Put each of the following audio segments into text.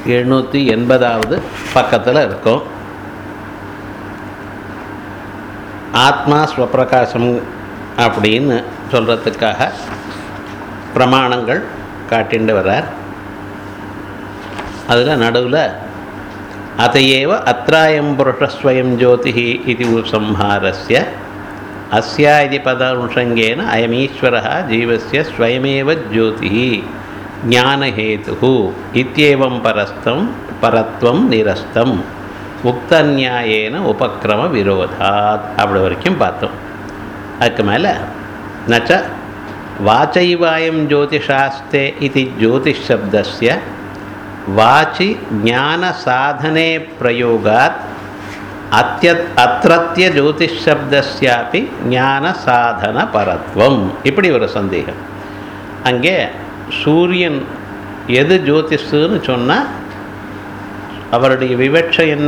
780வது பக்கத்தில் இருக்கும். ஆத்மா ஸ்வப்பிரகாசம் அப்படின்னு சொல்கிறதுக்காக பிரமாணங்கள் காட்டிண்டு வர்றார். அதில் நடுவில் அதையேவ அத்ராயம் புருஷஸ்வயம் ஜோதிஹி இது உபசம்ஹாரஸ்ய அஸ்யா இது பதானுஷங்கேன அயமீஸ்வரः ஜீவஸ்ய ஸ்வயமேவ ஜோதிஹி ஞானஹேதுஹு இத்யேவம் பரத்வம் நிரஸ்தம் உக்தநியாயேன உபக்ரம விரோதாத் அப்படி வரைக்கும் பார்த்தோம். அதுக்கு மேலே நச்ச வாச்சைவாயம் ஜோதிஷாஸ்தே இது ஜோதிஷ் சப்தஸ்ய வாச்சி ஞான சாதனே பிரயோகாத் அத்திரத்திய ஜோதிஷ் சப்தஸ்யாபி ஞான சாதன பரத்வம். இப்படி ஒரு சந்தேகம். அங்கே சூரியன் எது ஜோதிஷுன்னு சொன்னால் அவருடைய விவட்சை என்ன?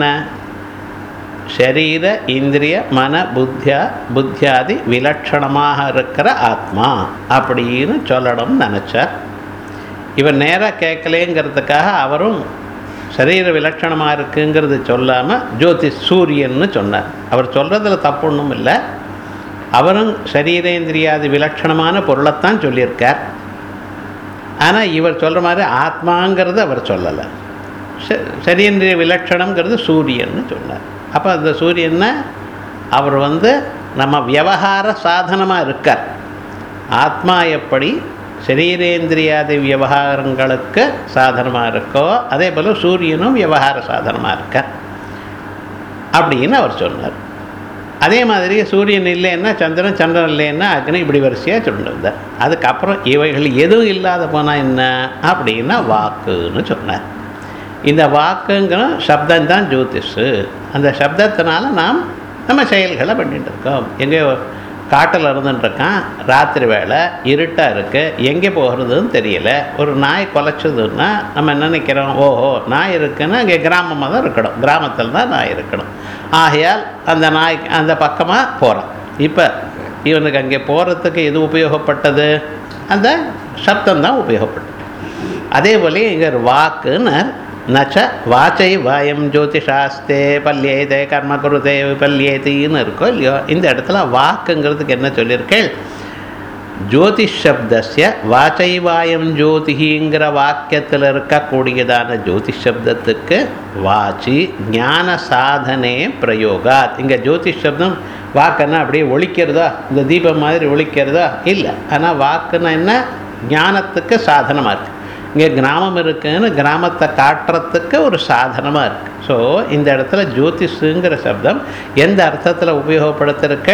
சரீர இந்திரிய மன புத்தியாதி விலட்சணமாக இருக்கிற ஆத்மா அப்படின்னு சொல்லணும்னு நினச்சார். இவர் நேராக கேட்கலேங்கிறதுக்காக அவரும் சரீர விலட்சணமாக இருக்குங்கிறது சொல்லாமல் ஜோதிஷ் சூரியன்னு சொன்னார். அவர் சொல்கிறதுல தப்பு ஒன்றும் இல்லை. அவரும் சரீரேந்திரியாதி விலட்சணமான பொருளைத்தான் சொல்லியிருக்கார். ஆனால் இவர் சொல்கிற மாதிரி ஆத்மாங்கிறது அவர் சொல்லலை. சரீந்திரிய விலட்சணங்கிறது சூரியன்னு சொன்னார். அப்போ அந்த சூரியனை அவர் நம்ம விவகார சாதனமாக இருக்கார். ஆத்மா எப்படி சரீரேந்திரியாதி விவகாரங்களுக்கு சாதனமாக இருக்கோ அதே போல் சூரியனும் விவகார சாதனமாக இருக்கார் அப்படின்னு அவர் சொன்னார். அதே மாதிரி சூரியன் இல்லைன்னா சந்திரன், சந்திரன் இல்லைன்னா அக்னி, இப்படி வரிசையாக சொல்லியிருந்தார். அதுக்கப்புறம் இவைகள் எதுவும் இல்லாத போனால் என்ன அப்படின்னா வாக்குன்னு சொன்னார். இந்த வாக்குங்கிற சப்தந்தான் ஜோதிஷு. அந்த சப்தத்தினால நம்ம செயல்களை பண்ணிகிட்டு இருக்கோம். எங்கேயோ காட்டில் இருந்துட்டுருக்கான், ராத்திரி வேலை, இருட்டாக இருக்குது, எங்கே போகிறதுன்னு தெரியல. ஒரு நாய் குலைச்சதுன்னா நம்ம என்ன நினைக்கிறோம்? ஓஹோ, நாய் இருக்குன்னா அங்கே கிராமமாக தான் இருக்கணும், கிராமத்தில் தான் நாய் இருக்கணும். ஆகையால் அந்த நாய் அந்த பக்கமாக போகிறான். இப்போ இவனுக்கு அங்கே போகிறதுக்கு எது உபயோகப்பட்டது? அந்த சப்தம்தான் உபயோகப்பட்டது. அதே போல இங்கே வாக்குன்னு நச்ச வாச்சை வாயம் ஜோதிஷாஸ்தே பல்யேதே கர்ம குருதே விபல்யேதின்னு இருக்கோ இல்லையோ, இந்த இடத்துல வாக்குங்கிறதுக்கு என்ன சொல்லியிருக்கேள்? ஜோதிஷ் சப்தஸ்ய வாச்சை வாயம் ஜோதிங்கிற வாக்கியத்தில் இருக்கக்கூடியதான ஜோதிஷ் சப்தத்துக்கு வாச்சி ஞான சாதனே பிரயோகாத். இங்கே ஜோதிஷ் சப்தம் வாக்குன்னா அப்படியே ஒழிக்கிறதா, இந்த தீபம் மாதிரி ஒழிக்கிறதா? இல்லை. ஆனால் வாக்குன்னா என்ன? ஞானத்துக்கு சாதனமாக இருக்குது. இங்கே கிராமம் இருக்குன்னு கிராமத்தை காட்டுறதுக்கு ஒரு சாதனமாக இருக்குது. ஸோ இந்த இடத்துல ஜோதிஷுங்கிற சப்தம் எந்த அர்த்தத்தில் உபயோகப்படுத்திருக்க?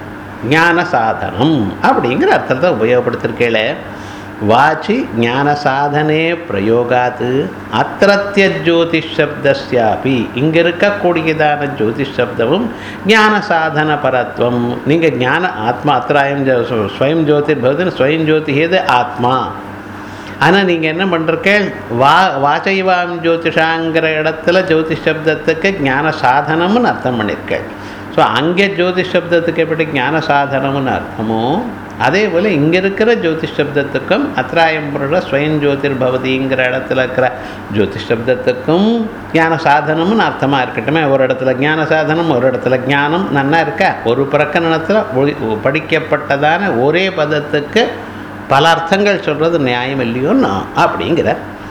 ஞான சாதனம் அப்படிங்கிற அர்த்தத்தை உபயோகப்படுத்திருக்கேளே. வாச்சி ஞான சாதனே பிரயோகாத்து அத்திரத்திய ஜோதிஷ் சப்தஸ்யாபி, இங்கே இருக்கக்கூடியதான ஜோதிஷ் சப்தமும் ஞான சாதன பரத்வம். நீங்கள் ஞான ஆத்மா அத்திராயம் ஸ்வயம் ஜோதிர் பகுதின்னு ஸ்வயம் ஜோதி ஏது ஆத்மா. ஆனால் நீங்கள் என்ன பண்ணுறீர்கள்? வாச்சைவாம் ஜோதிஷாங்கிற இடத்துல ஜோதிஷ் சப்தத்துக்கு ஞான சாதனம்னு அர்த்தம் பண்ணியிருக்கேள். ஸோ அங்கே ஜோதிஷ் சப்தத்துக்கு எப்படி ஞான சாதனம்னு அர்த்தமோ அதே போல் இங்கே இருக்கிற ஜோதிஷ் சப்தத்துக்கும் அத்திராயம் புருஷ ஸ்வயம் ஜோதிர் பவதிங்கிற இடத்துல இருக்கிற ஜோதிஷ் சப்தத்துக்கும் ஞான சாதனம்னு அர்த்தமாக இருக்கட்டுமே. ஒரு இடத்துல ஞான சாதனம், ஒரு இடத்துல ஞானம் நன்னா இருக்கா? ஒரு பிரகரணத்தில் படிக்கப்பட்டதான ஒரே பதத்துக்கு பல அர்த்தங்கள் சொல்கிறது நியாயம் இல்லையோன்னா அப்படிங்கிற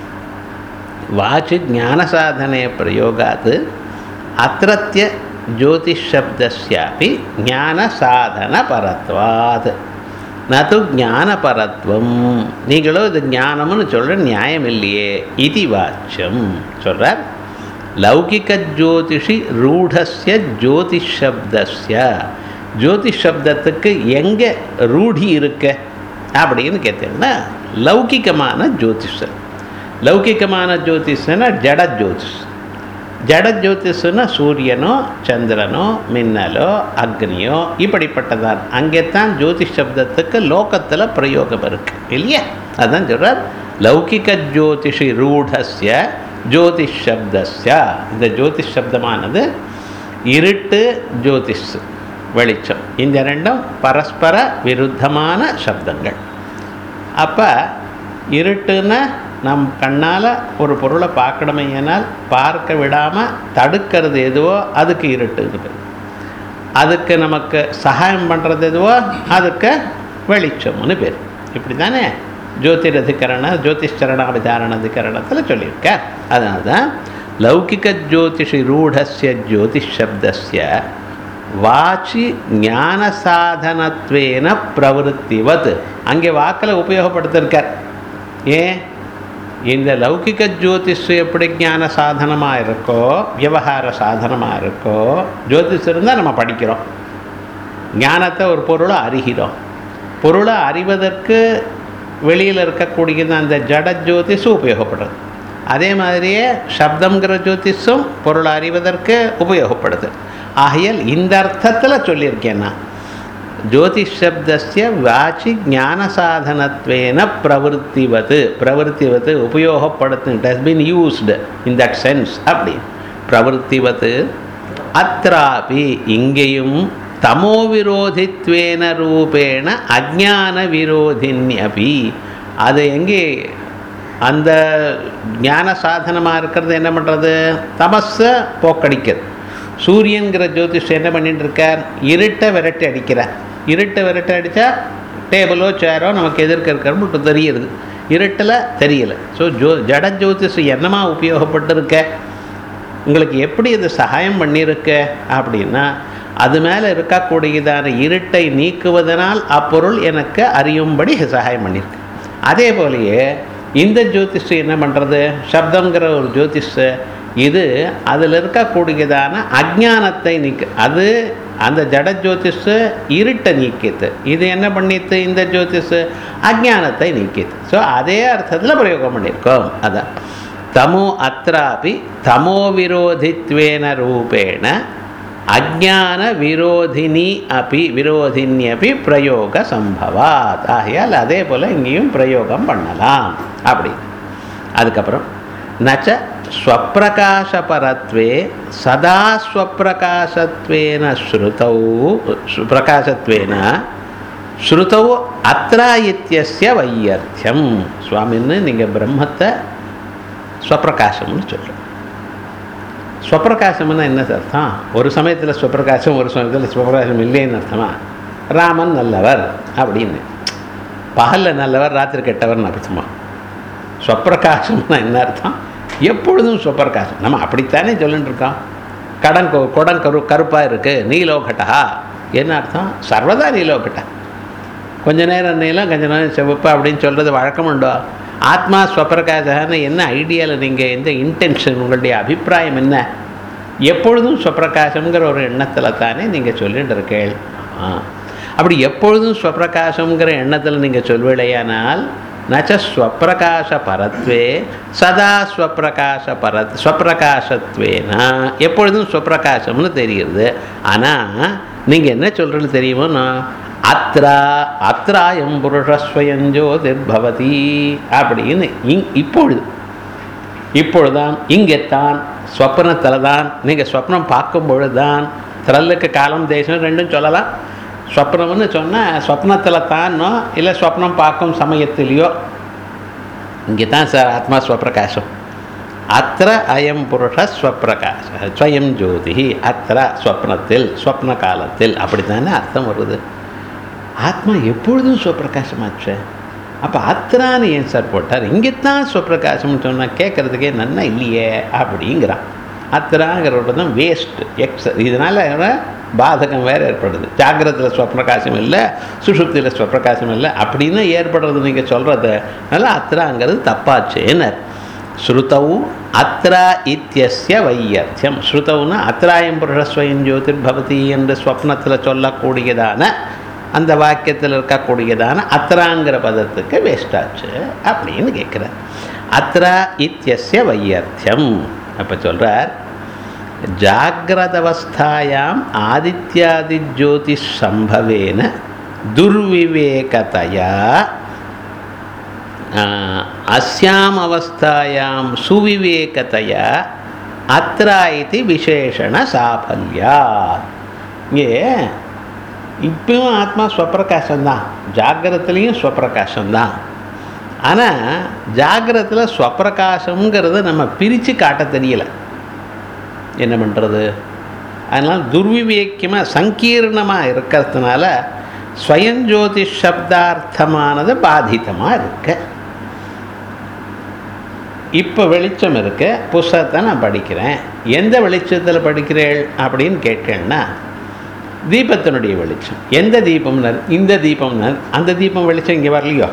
வாச்சி ஞான சாதனே பிரயோகாது அத்திரத்திய ஜோதிஷ் சப்தஸ்யாபி ஞான சாதன பரத்வாத் நது ஞான பரத்வம். நீங்களும் இது ஞானம்னு சொல்கிற நியாயம் இல்லையே. இது வாச்சியம் சொல்கிறார். லௌகிக ஜோதிஷி ரூಢஸ்ய ஜோதிஷ் சப்தஸ்ய, ஜோதிஷ் சப்தத்துக்கு எங்கே ரூಢி இருக்க அப்படின்னு கேட்டீங்கன்னா லௌகிகமான ஜோதிஷ். லௌகிகமான ஜோதிஷன்னா ஜட ஜோதிஷ். ஜட ஜோதிஷன்னா சூரியனோ சந்திரனோ மின்னலோ அக்னியோ இப்படிப்பட்டதான். அங்கே தான் ஜோதிஷ் சப்தத்துக்கு லோகத்தில் பிரயோகம் இருக்குது இல்லையா? அதுதான் சொல்கிறார் லௌகிக ஜோதிஷி ரூಢஸ்ய ஜோதிஷ் சப்தஸ்ய. இந்த ஜோதிஷ் சப்தமானது இருட்டு, ஜோதிஷ் வெளிச்சம், இந்த ரெண்டும் பரஸ்பர விருத்தமான சப்தங்கள். அப்போ இருட்டுன்னா நம் கண்ணால் ஒரு பொருளை பார்க்கணுமே ஏனால் பார்க்க விடாமல் தடுக்கிறது எதுவோ அதுக்கு இருட்டு இருக்குது. அதுக்கு நமக்கு சகாயம் பண்ணுறது எதுவோ அதுக்கு வெளிச்சம்னு பேர். இப்படி தானே ஜோதிஷ்சரணாபிதாரணாதிகரணத்தில் சொல்லியிருக்கார். அதனால தான் லௌகிக ஜோதிஷி ரூಢஸ்ய ஜோதிஷப்தஸ்ய வாச்சி ஞான சாதனத்வேன பிரவருத்திவத் அங்கே வாக்கில் உபயோகப்படுத்திருக்கார். ஏன் இந்த லௌகிக ஜோதிஷ் எப்படி ஞான சாதனமாக இருக்கோ விவகார சாதனமாக இருக்கோ, ஜோதிஷ் இருந்தால் நம்ம படிக்கிறோம், ஞானத்தை ஒரு பொருளை அறிகிறோம். பொருளை அறிவதற்கு வெளியில் இருக்கக்கூடியது அந்த ஜட ஜோதிஷு உபயோகப்படுறது. அதே மாதிரியே சப்தங்கிற ஜோதிஷும் பொருளை அறிவதற்கு உபயோகப்படுது. ஆகையால் இந்த அர்த்தத்தில் சொல்லியிருக்கேன்னா ஜோதிஷப்தஸ்ய வாச்சி ஞான சாதனத்வேன பிரவருத்திவத் உபயோகப்படுத்து. It has been used in that sense. அப்படி பிரவருத்திவத் அத்ராபி இங்கேயும் தமோ விரோதித்வேன ரூபேண அஜ்ஞான விரோதின்யபி. அது எங்கே அந்த ஞான சாதனமாக இருக்கிறது என்ன பண்ணுறது? தமஸை போக்கடிக்கிறது. சூரியன்கிற ஜோதிஷம் என்ன பண்ணிட்டு இருக்கார்? இருட்டை விரட்டி அடிக்கிறார். இருட்டை விரட்டி அடித்தா டேபிளோ சேரோ நமக்கு எதிர்க்க இருக்கிறது தெரியுது, இருட்டில் தெரியலை. ஸோ ஜட ஜோதிஷம் என்னமா உபயோகப்பட்டிருக்க, உங்களுக்கு எப்படி அது சகாயம் பண்ணியிருக்க அப்படின்னா அது மேலே இருக்கக்கூடியதான இருட்டை நீக்குவதனால் அப்பொருள் எனக்கு அறியும்படி சகாயம் பண்ணியிருக்கு. அதே போலேயே இந்த ஜோதிஷ் என்ன பண்ணுறது? சப்தங்கிற ஒரு ஜோதிஷ் இது அதில் இருக்கக்கூடியதான அஜ்ஞானத்தை நீக்கு. அது அந்த ஜட ஜோதிஷ் இருட்டை நீக்கித்து. இது என்ன பண்ணித்து? இந்த ஜோதிஷ் அஜ்ஞானத்தை நீக்கித்து. ஸோ அதே அர்த்தத்தில் பிரயோகம் பண்ணியிருக்கோம். அதான் தமோ அத்ராபி தமோ விரோதித்வேன ரூபேண அஜ்ஞான விரோதின்யபி பிரயோக சம்பவாத். ஆகையால் அதே போல் இங்கேயும் பிரயோகம் பண்ணலாம். அப்படி அதுக்கப்புறம் நச்ச ஸ்வப்பிரகாசபரத்வே சதா ஸ்வப்பிரகாசத்வேன ஸ்ருதௌ அத்ரா இத்யஸ்ய வையர்த்தியம். சுவாமின்னு நீங்கள் பிரம்மத்தை ஸ்வப்பிரகாசம்னு சொல்கிறோம். ஸ்வப்பிரகாசம்னா என்ன அர்த்தம்? ஒரு சமயத்தில் ஸ்வப்பிரகாசம், ஒரு சமயத்தில் ஸ்வப்பிரகாசம் இல்லைன்னு அர்த்தமா? ராமன் நல்லவர் அப்படின்னு, பகலில் நல்லவர் ராத்திரி கெட்டவர்னு அர்த்தமா? ஸ்வப்பிரகாசம்னா என்ன அர்த்தம்? எப்பொழுதும் ஸ்வப்பிரகாசம். நம்ம அப்படித்தானே சொல்லிட்டு இருக்கோம். குடம் கருப்பாக இருக்குது, நீலோகட்டா. என்ன அர்த்தம்? சர்வதா நீலோகட்டா. கொஞ்ச நேரம் நீளம், கொஞ்ச நேரம் செவப்பு அப்படின்னு சொல்கிறது வழக்கம் உண்டோ? ஆத்மா ஸ்வப்பிரகாசன்னு என்ன ஐடியாவில் நீங்கள் எந்த இன்டென்ஷன், உங்களுடைய அபிப்பிராயம் என்ன? எப்பொழுதும் ஸ்வப்பிரகாசங்கிற ஒரு எண்ணத்தில் தானே நீங்கள் சொல்லிட்டு இருக்கேள். அப்படி எப்பொழுதும் ஸ்வப்பிரகாசங்கிற எண்ணத்தில் நீங்கள் சொல்வேளையானால் நச்ச ஸ்வப்பிரகாச பரத்வே சதா ஸ்வப்பிரகாசத்வேனா எப்பொழுதும் ஸ்வப்பிரகாசம்னு தெரிகிறது. ஆனால் நீங்கள் என்ன சொல்கிறது தெரியுமோன்னா அத்ராயம் புருஷஸ்வயஞ்சோதிர்பவதி அப்படின்னு இப்பொழுதுதான் இங்கேத்தான் ஸ்வப்னத்தில் தான். நீங்கள் ஸ்வப்னம் பார்க்கும் பொழுதுதான், திரல்லுக்கு காலம் தேசம் ரெண்டும் சொல்லலாம். ஸ்வப்னம்னு சொன்னால் ஸ்வப்னத்தில் தானோ இல்லை ஸ்வப்னம் பார்க்கும் சமயத்திலையோ இங்கே தான் சார் ஆத்மா ஸ்வப்பிரகாசம். அத்திர அயம் புருஷ ஸ்வப்பிரகாச ஸ்வயம் ஜோதி அத்திர ஸ்வப்னத்தில் ஸ்வப்ன காலத்தில் அப்படித்தானே அர்த்தம் வருது. ஆத்மா எப்பொழுதும் ஸ்வப்பிரகாசமாச்சு. அப்போ அத்திரான்னு ஏன் சார் போட்டார்? இங்கே தான் ஸ்வப்பிரகாசம்னு சொன்னால் கேட்குறதுக்கே நன்னா இல்லையே அப்படிங்கிறான். அத்திராங்கிறோட தான் வேஸ்ட்டு இதனால் பாதகம் வேறு ஏற்படுது. ஜாகிரத்தில் ஸ்வப்பிரகாசம் இல்லை, சுஷுப்தியில் ஸ்வப்பிரகாசம் இல்லை அப்படின்னு ஏற்படுறது நீங்கள் சொல்கிறது. அதனால் அத்திராங்கிறது தப்பாச்சேனர். ஸ்ருதௌ அத்ரா இத்யஸ்ய வையர்த்தியம். ஸ்ருதௌனா அத்ராயம் புருஷஸ்வயம் ஜோதிர்பவதி என்று ஸ்வப்னத்தில் சொல்லக்கூடியதான அந்த வாக்கியத்தில் இருக்கக்கூடியதான அத்ராங்கிற பதத்துக்கு வேஸ்டாச்சு அப்படின்னு கேட்குறார். அத்ரா இத்யஸ்ய வையர்த்தியம். அப்போ சொல்கிறார், ஜாகிரதவஸ்தாயாம் ஆதித்யாதி ஜோதிஷ் சம்பவேன துர்விவேகதயா அஸ்யாம் அவஸ்தாயாம் சுவிவேகதயா அத்ரா இதி விசேஷண சாஃபல்யா. இங்கே இப்பவும் ஆத்மா ஸ்வப்பிரகாசம்தான், ஜாகிரத்திலையும் ஸ்வப்பிரகாசம்தான். ஆனால் ஜாகிரத்தில் ஸ்வப்பிரகாசங்கிறது நம்ம பிரித்து காட்ட தெரியலை. என்ன பண்ணுறது? அதனால் துர்விவேக்கியமாக சங்கீர்ணமாக இருக்கிறதுனால ஸ்வயஞ்சோதி சப்தார்த்தமானது பாதிதமாக இருக்கு. இப்போ வெளிச்சம் இருக்கு, புஸ்தகத்தை நான் படிக்கிறேன். எந்த வெளிச்சத்தில் படிக்கிறேள் அப்படின்னு கேட்டேன்னா, தீபத்தினுடைய வெளிச்சம். எந்த தீபம்னர்? இந்த தீபம்னர். அந்த தீபம் வெளிச்சம் இங்கே வரலையோ?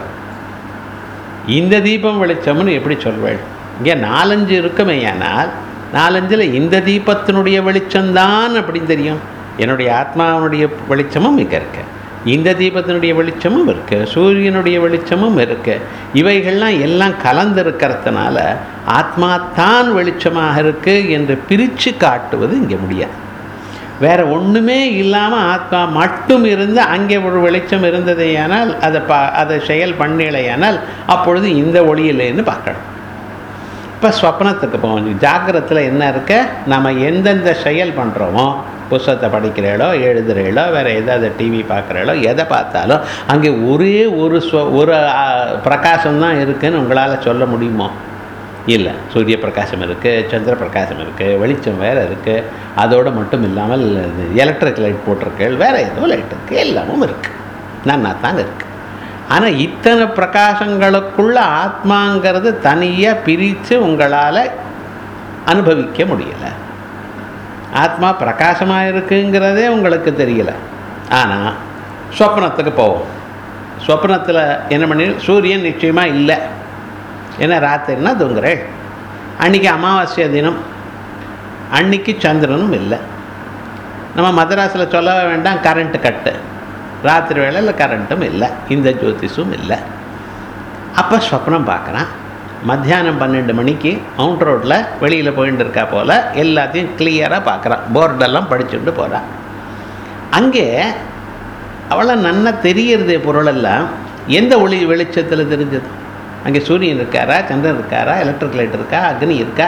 இந்த தீபம் வெளிச்சம்னு எப்படி சொல்வேள்? இங்கே 4-5 இருக்குமே, ஆனால் 4-5 இந்த தீபத்தினுடைய வெளிச்சம்தான் அப்படின்னு தெரியும். என்னுடைய ஆத்மாவனுடைய வெளிச்சமும் இங்கே இருக்கு, இந்த தீபத்தினுடைய வெளிச்சமும் இருக்குது, சூரியனுடைய வெளிச்சமும் இருக்குது. இவைகள்லாம் எல்லாம் கலந்திருக்கிறதுனால ஆத்மா தான் வெளிச்சமாக இருக்குது என்று பிரித்து காட்டுவது இங்கே முடியாது. வேறு ஒன்றுமே இல்லாமல் ஆத்மா மட்டும் இருந்து அங்கே ஒரு வெளிச்சம் இருந்ததையானால் அதை செயல் பண்ணலையானால் அப்பொழுது இந்த ஒளியிலேன்னு பார்க்கணும். இப்போ ஸ்வப்னத்துக்கு போவோம். ஜாகிரத்தில் என்ன இருக்க? நம்ம எந்தெந்த செயல் பண்ணுறோமோ, புஸ்தகத்தை படிக்கிறீங்களோ, எழுதுகிறீங்களோ, வேறு எதாவது டிவி பார்க்குறீங்களோ, எதை பார்த்தாலும் அங்கே ஒரே ஒரு பிரகாசம்தான் இருக்குதுன்னு உங்களால் சொல்ல முடியுமோ? இல்லை. சூரிய பிரகாசம் இருக்குது, சந்திர பிரகாசம் இருக்குது, வெளிச்சம் வேறு இருக்குது. அதோடு மட்டும் இல்லாமல் எலக்ட்ரிக் லைட் போட்டிருக்கேள், வேறு ஏதோ லைட் இருக்குது, எல்லாமும் இருக்குது, நன்னா தாங்க இருக்குது. ஆனால் இத்தனை பிரகாசங்களுக்குள்ள ஆத்மாங்கிறது தனியாக பிரித்து உங்களால் அனுபவிக்க முடியலை. ஆத்மா பிரகாசமாக இருக்குங்கிறதே உங்களுக்கு தெரியலை. ஆனால் சொப்னத்துக்கு போவோம். சொப்னத்தில் என்ன பண்ணி, சூரியன் நிச்சயமாக இல்லை, ஏன்னா ராத்திரினா தூங்குறேன். அன்றைக்கி அமாவாஸ்ய தினம், அன்றைக்கி சந்திரனும் இல்லை. நம்ம மதராஸில் சொல்ல வேண்டாம், கரண்ட்டு கட்டு, ராத்திரி வேளையில் கரண்ட்டும் இல்லை, இந்த ஜோதிஷும் இல்லை. அப்போ ஸ்வப்னம் பார்க்குறான். மத்தியானம் 12 மணிக்கு மவுண்ட் ரோட்டில் வெளியில் போயிட்டு இருக்கா போல் எல்லாத்தையும் கிளியராக பார்க்குறான். போர்டெல்லாம் படிச்சுட்டு போகிறான். அங்கே அவளை நன்னா தெரியறதே பொருளெல்லாம் எந்த ஒளி வெளிச்சத்தில் தெரிஞ்சது? அங்கே சூரியன் இருக்காரா, சந்திரன் இருக்காரா, எலக்ட்ரிக் லைட் இருக்கா, அக்னி இருக்கா,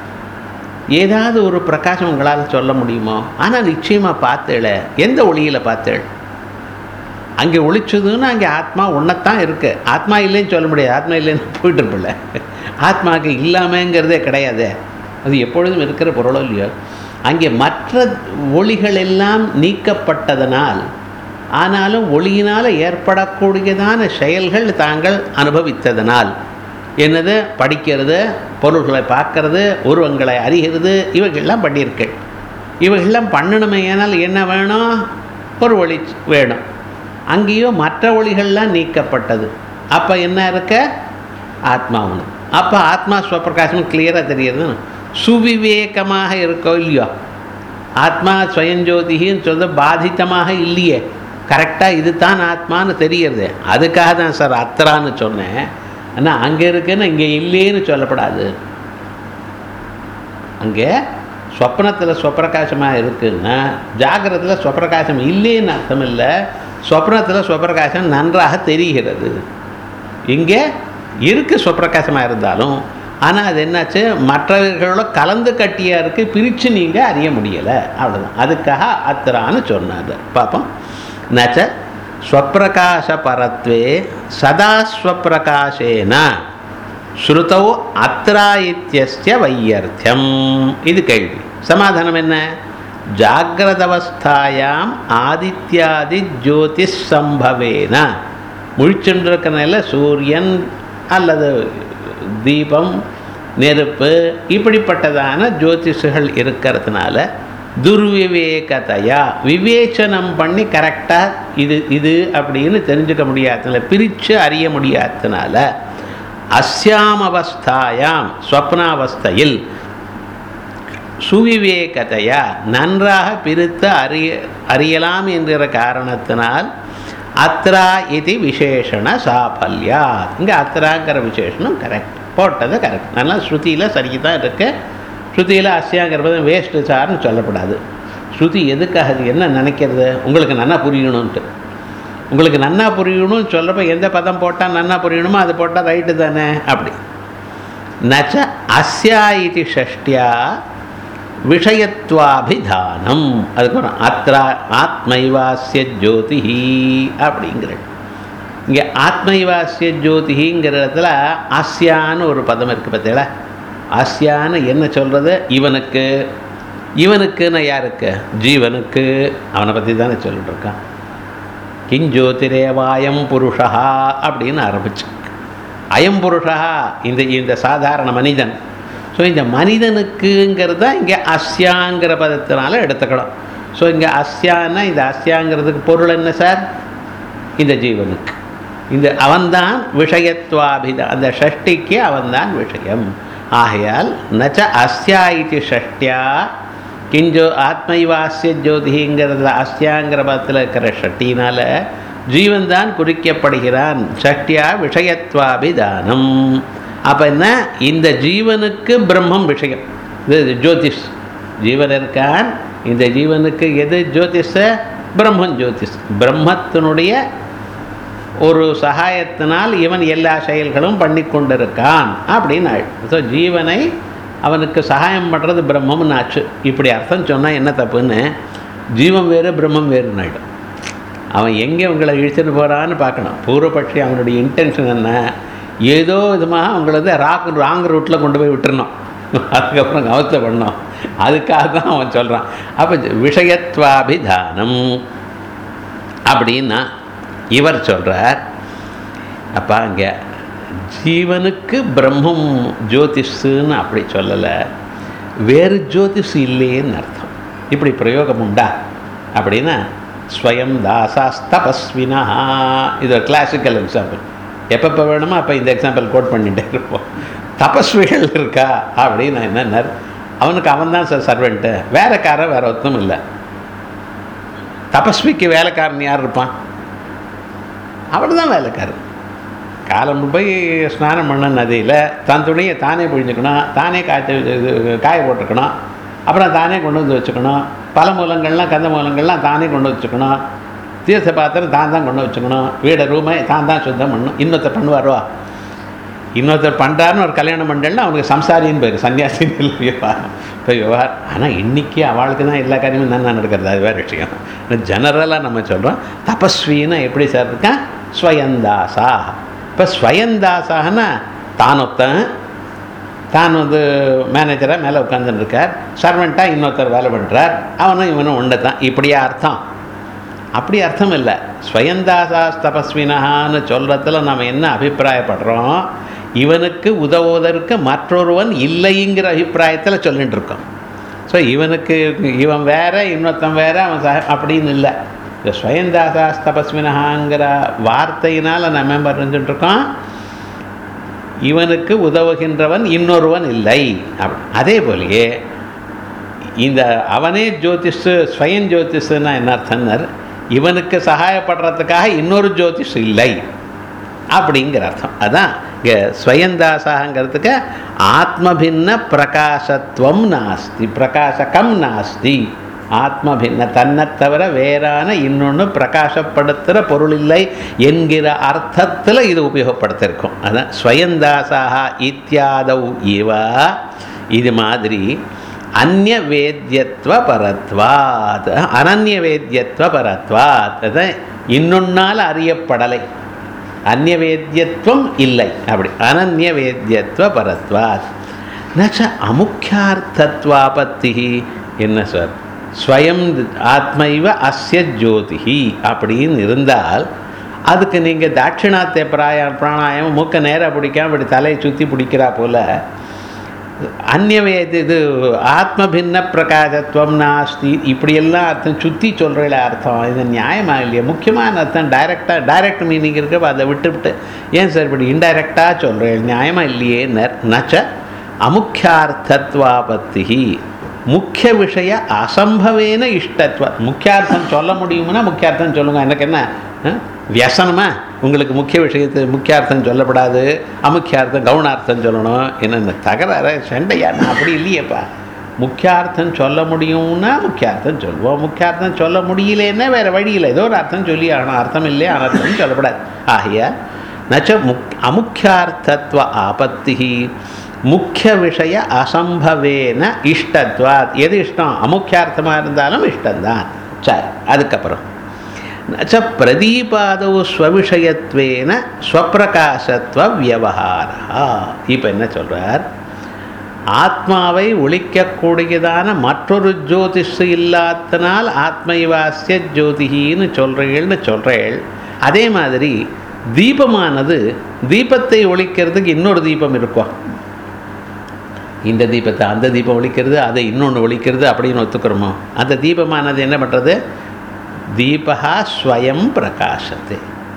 ஏதாவது ஒரு பிரகாசம் உங்களால் சொல்ல முடியுமோ? ஆனால் நிச்சயமாக பார்த்தேள, எந்த ஒளியில் பார்த்தேள்? அங்கே ஒளிச்சதுன்னு அங்கே ஆத்மா ஒன்றைத்தான் இருக்குது. ஆத்மா இல்லைன்னு சொல்ல முடியாது, ஆத்மா இல்லைன்னு போயிட்டு இருப்பில்ல. ஆத்மாவுக்கு இல்லாமங்கிறதே கிடையாது, அது எப்பொழுதும் இருக்கிற பொருளோ இல்லையோ. அங்கே மற்ற ஒளிகள் எல்லாம் நீக்கப்பட்டதனால், ஆனாலும் ஒளியினால் ஏற்படக்கூடியதான செயல்கள் தாங்கள் அனுபவித்ததனால், என்னது படிக்கிறது, பொருள்களை பார்க்கறது, உருவங்களை அறிகிறது, இவைகள்லாம் பண்ணியிருக்கு. இவைகள்லாம் பண்ணணுமே, ஏனால் என்ன வேணும்? ஒரு ஒளி வேணும். அங்கேயோ மற்ற ஒளிகள்லாம் நீக்கப்பட்டது. அப்போ என்ன இருக்க? ஆத்மா ஒன்று. அப்போ ஆத்மா ஸ்வப்பிரகாசம் கிளியராக தெரியுது. சுவிவேகமாக இருக்கோ இல்லையோ? ஆத்மா ஸ்வயஞ்சோதின்னு சொல்ல பாதித்தமாக இல்லையே, கரெக்டாக இது தான் ஆத்மான்னு தெரியுது. அதுக்காக தான் சார் அத்தரான்னு சொன்னேன். ஆனால் அங்கே இருக்குன்னு இங்கே இல்லைன்னு சொல்லப்படாது. அங்கே ஸ்வப்னத்தில் ஸ்வப்பிரகாசமாக இருக்குன்னா ஜாகிரத்தில் ஸ்வப்பிரகாசம் இல்லைன்னு அர்த்தம் இல்லை. ஸ்வப்னத்தில் ஸ்வப்பிரகாசம் நன்றாக தெரிகிறது. இங்கே இருக்குது ஸ்வப்பிரகாசமாக இருந்தாலும், ஆனால் அது என்னாச்சு, மற்றவர்களோட கலந்து கட்டியாக இருக்குது, பிரித்து நீங்கள் அறிய முடியலை, அவ்வளோதான். அதுக்காக அத்தரான்னு சொன்னார். பார்ப்போம். நச்ச ஸ்வப்பிரகாச பரத்வே சதா ஸ்வப்பிரகாசேன ஸ்ருதோ அத்ரா இத்யஸ்ய வையர்த்தியம். இது கேள்வி. சமாதானம் என்ன? ஜாகிரதவஸ்தாயாம் ஆதித்யாதி ஜோதிஷ் சம்பவேன, முழிச்சுருக்கனால சூரியன் அல்லது தீபம், நெருப்பு, இப்படிப்பட்டதான ஜோதிஷுகள் இருக்கிறதுனால துர்விவேகத்தையா விவேச்சனம் பண்ணி கரெக்டாக இது இது அப்படின்னு தெரிஞ்சுக்க முடியாதனால, பிரித்து அறிய முடியாதனால, அஸ்யாம் அவஸ்தாயாம் ஸ்வப்னாவஸ்தையில் சுவிவேகத்தையா நன்றாக பிரித்து அறியலாம் என்கிற காரணத்தினால் அத்ரா இது விசேஷண சாபல்யா. இங்கே அத்ராங்கிற விசேஷனம் கரெக்ட், போட்டது கரெக்ட், நல்லா ஸ்ருதியில் சரிதான் இருக்கு. ஸ்ருதியில் அஸ்யாங்கிறது வேஸ்ட்டு சார்னு சொல்லப்படாது. ஸ்ருதி எதுக்காக, அது என்ன நினைக்கிறது, உங்களுக்கு நன்னா புரியணும்ன்ட்டு. உங்களுக்கு நன்னா புரியணும்னு சொல்கிறப்ப எந்த பதம் போட்டால் நன்னா புரியணுமோ அது போட்டால் ரைட்டு தானே. அப்படி நச்ச அஸ்யா இது ஷஷ்டியா இங்கே ஆத்மைவாசிய ஜோதிங்கிற இடத்துல ஆஸ்யான்னு ஒரு பதம் இருக்குது பார்த்தீங்களா? ஆஸ்யான்னு என்ன சொல்கிறது? இவனுக்கு. இவனுக்குன்னு யாருக்கு? ஜீவனுக்கு. அவனை பற்றி தானே சொல்லிட்டு இருக்கான். கிஞ்சோதிரேவாயம் புருஷா அப்படின்னு ஆரம்பிச்சு. அயம் புருஷா இந்த சாதாரண மனிதன். ஸோ இந்த மனிதனுக்குங்கிறது தான் இங்கே அஸ்யாங்கிற பதத்தினால எடுத்துக்கணும். ஸோ இங்கே அஸ்யான்னா இந்த அஸ்யாங்கிறதுக்கு பொருள் என்ன சார்? இந்த ஜீவனுக்கு. இந்த அவன்தான் விஷயத்வாபித, அந்த ஷஷ்டிக்கு அவன்தான் விஷயம். ஆகையால் நச்ச அஸ்யா இது ஷஷ்டியா கிஞ்சோ ஆத்மைவாசிய ஜோதிங்கிறதுல அஸ்யாங்கிற பதத்தில் இருக்கிற ஷஷ்டினால் ஜீவன் தான் குறிக்கப்படுகிறான். ஷஷ்டியா விஷயத்வாபிதானம். அப்போ என்ன? இந்த ஜீவனுக்கு பிரம்மம் விஷயம். இது ஜோதிஷ். ஜீவன் இருக்கான், இந்த ஜீவனுக்கு எது ஜோதிஷ? பிரம்மன் ஜோதிஷ். பிரம்மத்தினுடைய ஒரு சகாயத்தினால் இவன் எல்லா செயல்களும் பண்ணி கொண்டிருக்கான் அப்படின்னு ஆயிடும். ஸோ ஜீவனை அவனுக்கு சகாயம் பண்ணுறது பிரம்மம்னு ஆச்சு. இப்படி அர்த்தம் சொன்னால் என்ன தப்புன்னு? ஜீவன் வேறு பிரம்மம் வேறுன்னு ஆகிடும். அவன் எங்கே உங்களை இழுத்துட்டு போகிறான்னு பார்க்கணும். பூர்வபட்சி அவனுடைய இன்டென்ஷன் என்ன? ஏதோ விதமாக அவங்களது ராங் ரூட்டில் கொண்டு போய் விட்டுருணும். அதுக்கப்புறம் கவனத்தை பண்ணோம். அதுக்காக தான் அவன் சொல்கிறான். அப்போ விஷயத்வாபிதானம் அப்படின்னா இவர் சொல்கிறார். அப்போ அங்கே ஜீவனுக்கு பிரம்மம் ஜோதிஷுன்னு அப்படி சொல்லலை, வேறு ஜோதிஷ் இல்லையேன்னு அர்த்தம். இப்படி பிரயோகம் உண்டா அப்படின்னா ஸ்வயம் தாசாஸ்தபஸ்வினா, இது ஒரு கிளாசிக்கல் எக்ஸாம்பிள். எப்பப்போ வேணுமோ அப்போ இந்த எக்ஸாம்பிள் கோட் பண்ணிகிட்டே இருப்போம். தபஸ்விகள் இருக்கா அப்படின்னு என்ன? அவனுக்கு அவன் தான் சார் சர்வெண்ட்டு, வேலைக்காரன் வேறு ஒருத்தம் இல்லை. தபஸ்விக்கு வேலைக்காரன் யார் இருப்பான்? அவன் தான் வேலைக்காரன். காலம் போய் ஸ்நானம் பண்ண நதியில் தன் துணியை தானே பிழிஞ்சுக்கணும், தானே காய போட்டுக்கணும், அப்புறம் தானே கொண்டு வந்து வச்சுக்கணும். பல மூலங்கள்லாம் கந்த மூலங்கள்லாம் தானே கொண்டு வச்சுக்கணும். தீர்த்த பாத்திரம் தான் கொண்டு வச்சுக்கணும். வீடை ரூமை தான் சுத்தம் பண்ணணும். இன்னொருத்தர் பண்ணுவாரோ? இன்னொருத்தர் பண்ணுறாருன்னு ஒரு கல்யாணம் பண்ணலன்னா அவனுக்கு சம்சாரின்னு பேர், சன்னியாசின்னு இல்லையோ விவகாரம். ஆனால் இன்றைக்கி அவளுக்கு தான் எல்லா காரியமும் தான் நடக்கிறது. அது வேறு விஷயம். ஜெனரலாக நம்ம சொல்கிறோம். தபஸ்வின்னா எப்படி சார் இருக்கான்? ஸ்வயந்தாசா. இப்போ ஸ்வயந்தாசாகனா தானொத்தன், தான் மேனேஜராக மேலே உட்காந்துன்னு இருக்கார், சர்வெண்ட்டாக இன்னொருத்தர் வேலை பண்ணுறார், அவனும் இவனும் ஒன்று தான். இப்படியா அர்த்தம்? அப்படி அர்த்தம் இல்லை. ஸ்வயந்தாசா தபஸ்வினஹான்னு சொல்கிறதுல நம்ம என்ன அபிப்பிராயப்படுறோம்? இவனுக்கு உதவுவதற்கு மற்றொருவன் இல்லைங்கிற அபிப்பிராயத்தில் சொல்லிட்டு இருக்கோம். ஸோ இவனுக்கு இவன் வேற, இன்னொருத்தன் வேற, அவன் அப்படின்னு இல்லை. இந்த ஸ்வயந்தாசா தபஸ்வினஹாங்கிற வார்த்தையினால் நம்ம புரிஞ்சுட்டு இருக்கோம், இவனுக்கு உதவுகின்றவன் இன்னொருவன் இல்லை. அதே போலயே இந்த அவனே ஜோதிஷு, ஸ்வயம் ஜோதிஷுன்னா என்ன அர்த்தம்னார்? இவனுக்கு சகாயப்படுறதுக்காக இன்னொரு ஜோதிஷ் இல்லை அப்படிங்கிற அர்த்தம். அதான் இங்கே ஸ்வயந்தாசாங்கிறதுக்கு ஆத்மபின்ன பிரகாசத்துவம் நாஸ்தி, பிரகாசகம் நாஸ்தி. ஆத்மபின்ன, தன்னை தவிர வேறான இன்னொன்று பிரகாசப்படுத்துகிற பொருள் இல்லை என்கிற அர்த்தத்தில் இது உபயோகப்படுத்திருக்கும். அதான் ஸ்வயந்தாசாக இத்தியாதவ் இவா, இது மாதிரி அந்நிய வேத்யத்வ பரத்வாத், அனன்ய வேத்யத்வ பரத்வாத், அதான் இன்னொன்னால் அறியப்படலை, அந்நிய வேத்யத்துவம் இல்லை, அப்படி அனன்ய வேத்யத்வ பரத்வாத். நச்ச அமுக்கியார்த்தத்வாபத்தி. என்ன சார்? ஸ்வயம் ஆத்மைவ அஸ்ய ஜோதிஹி அப்படின்னு இருந்தால் அதுக்கு நீங்கள் தாட்சிணாத்திய பிராணாயாமம் மூக்க நேராக பிடிக்காம இப்படி தலையை சுற்றி பிடிக்கிறா போல் அந்நியவேது இது ஆத்மபின்ன பிரகாசத்துவம் நாஸ்தி இப்படியெல்லாம் அர்த்தம் சுற்றி சொல்கிற அர்த்தம் இது நியாயமாக இல்லையா? முக்கியமான அர்த்தம் டைரக்ட் மீனிங் இருக்கு, அதை விட்டுவிட்டு ஏன் சார் இப்படி இன்டைரக்டாக சொல்கிறேன்? நியாயமாக இல்லையே. நச்ச அமுக்கியார்த்தத்வாபத்தி, முக்கிய விஷய அசம்பவேன இஷ்டத்வ. முக்கியார்த்தம் சொல்ல முடியும்னா முக்கியார்த்தம் சொல்லுங்க, எனக்கு என்ன வியசனமா? உங்களுக்கு முக்கிய விஷயத்து முக்கியார்த்தம் சொல்லப்படாது, அமுக்கியார்த்தம் கவுனார்த்தம் சொல்லணும். என்ன தகராறு சண்டையா? நான் அப்படி இல்லையேப்பா. முக்கியார்த்தம் சொல்ல முடியும்னா முக்கியார்த்தம் சொல்லுவோம், முக்கியார்த்தம் சொல்ல முடியலன்னா வேறு வழியில் ஏதோ ஒரு அர்த்தம் சொல்லி ஆனால் அர்த்தம் இல்லையே அனர்த்தம் சொல்லப்படாது. ஆகிய நச்ச முக்கியார்த்தத்வ ஆபத்தி முக்கிய விஷய அசம்பவேன இஷ்டத்வாத். எது இஷ்டம்? அமுக்கியார்த்தமாக இருந்தாலும் இஷ்டம்தான். சரி, அதுக்கப்புறம் நச்ச பிரதீபாதோ ஸ்வவிஷயத்வேன ஸ்வப்பிரகாசத்வ வியவஹாரா. இப்போ என்ன சொல்கிறார், ஆத்மாவை ஒழிக்கக்கூடியதான மற்றொரு ஜோதிஷு இல்லாதனால் ஆத்மைவாசிய ஜோதிகின்னு சொல்கிறேள். அதே மாதிரி தீபமானது தீபத்தை ஒழிக்கிறதுக்கு இன்னொரு தீபம் இருக்கும். இந்த தீபத்தை அந்த தீபம் ஒழிக்கிறது, அதை இன்னொன்று ஒழிக்கிறது அப்படின்னு ஒத்துக்கிறோமோ? அந்த தீபமானது என்ன பண்ணுறது? தீபா ஸ்வயம் பிரகாசத்தை,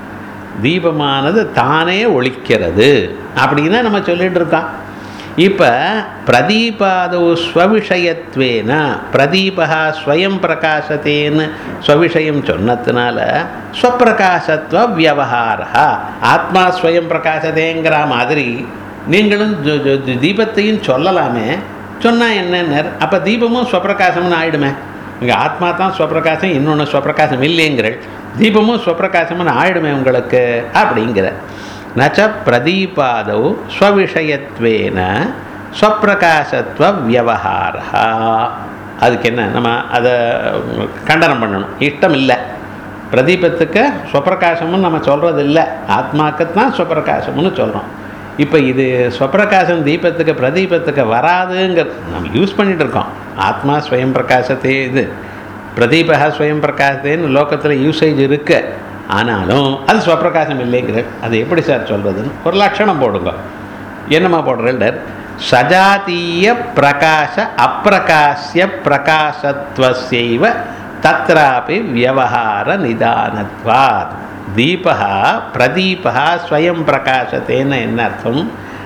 தீபமானது தானே ஒழிக்கிறது அப்படின்னா நம்ம சொல்லிகிட்டு இருக்கோம். இப்போ பிரதீபாதோ ஸ்வவிஷயத்வேன பிரதீபா ஸ்வயம் பிரகாசத்தேன்னு ஸ்வவிஷயம் சொன்னதுனால ஸ்வப்பிரகாசத்துவ வியவஹாரா. ஆத்மா ஸ்வயம் பிரகாசத்தேங்கிற மாதிரி நீங்களும் தீபத்தையும் சொல்லலாமே. சொன்னால் என்னென்ன, அப்போ தீபமும் ஸ்வப்பிரகாசம்னு ஆயிடுமே. இங்கே ஆத்மா தான் ஸ்வப்பிரகாசம், இன்னொன்று ஸ்வப்பிரகாசம் இல்லைங்கிறள், தீபமும் ஸ்வப்பிரகாசம்னு ஆயிடுமே உங்களுக்கு அப்படிங்கிற. நச்ச பிரதீபாதௌ ஸ்வவிஷயத்வேன ஸ்வப்பிரகாசத்துவ வியவஹாரா. அதுக்கு என்ன, நம்ம அதை கண்டனம் பண்ணணும். இஷ்டம் இல்லை, பிரதீபத்துக்கு ஸ்வப்பிரகாசம்னு நம்ம சொல்கிறது இல்லை, ஆத்மாக்குத்தான் ஸ்வப்பிரகாசம்னு சொல்கிறோம். இப்போ இது ஸ்வப்பிரகாசம் தீபத்துக்கு பிரதீபத்துக்கு வராதுங்கிற நம்ம யூஸ் பண்ணிகிட்டு இருக்கோம். ஆத்மா ஸ்வயம் பிரகாசத்தே, இது பிரதீபா ஸ்வயம் பிரகாசத்தேன்னு லோகத்தில் யூசேஜ் இருக்கு. ஆனாலும் அது ஸ்வப்பிரகாசம் இல்லைங்கிற. அது எப்படி சார் சொல்கிறதுன்னு ஒரு லட்சணம் போடுங்க. என்னம்மா போடுறேன்? சஜாத்தீய பிரகாச அப்பிரகாசிய பிரகாசத்வஸ்யைவ தத்ராபி வியவஹார நிதானத்வாத். தீபா பிரதீபா ஸ்வயம் பிரகாசத்தேன்னு என்ன அர்த்தம்?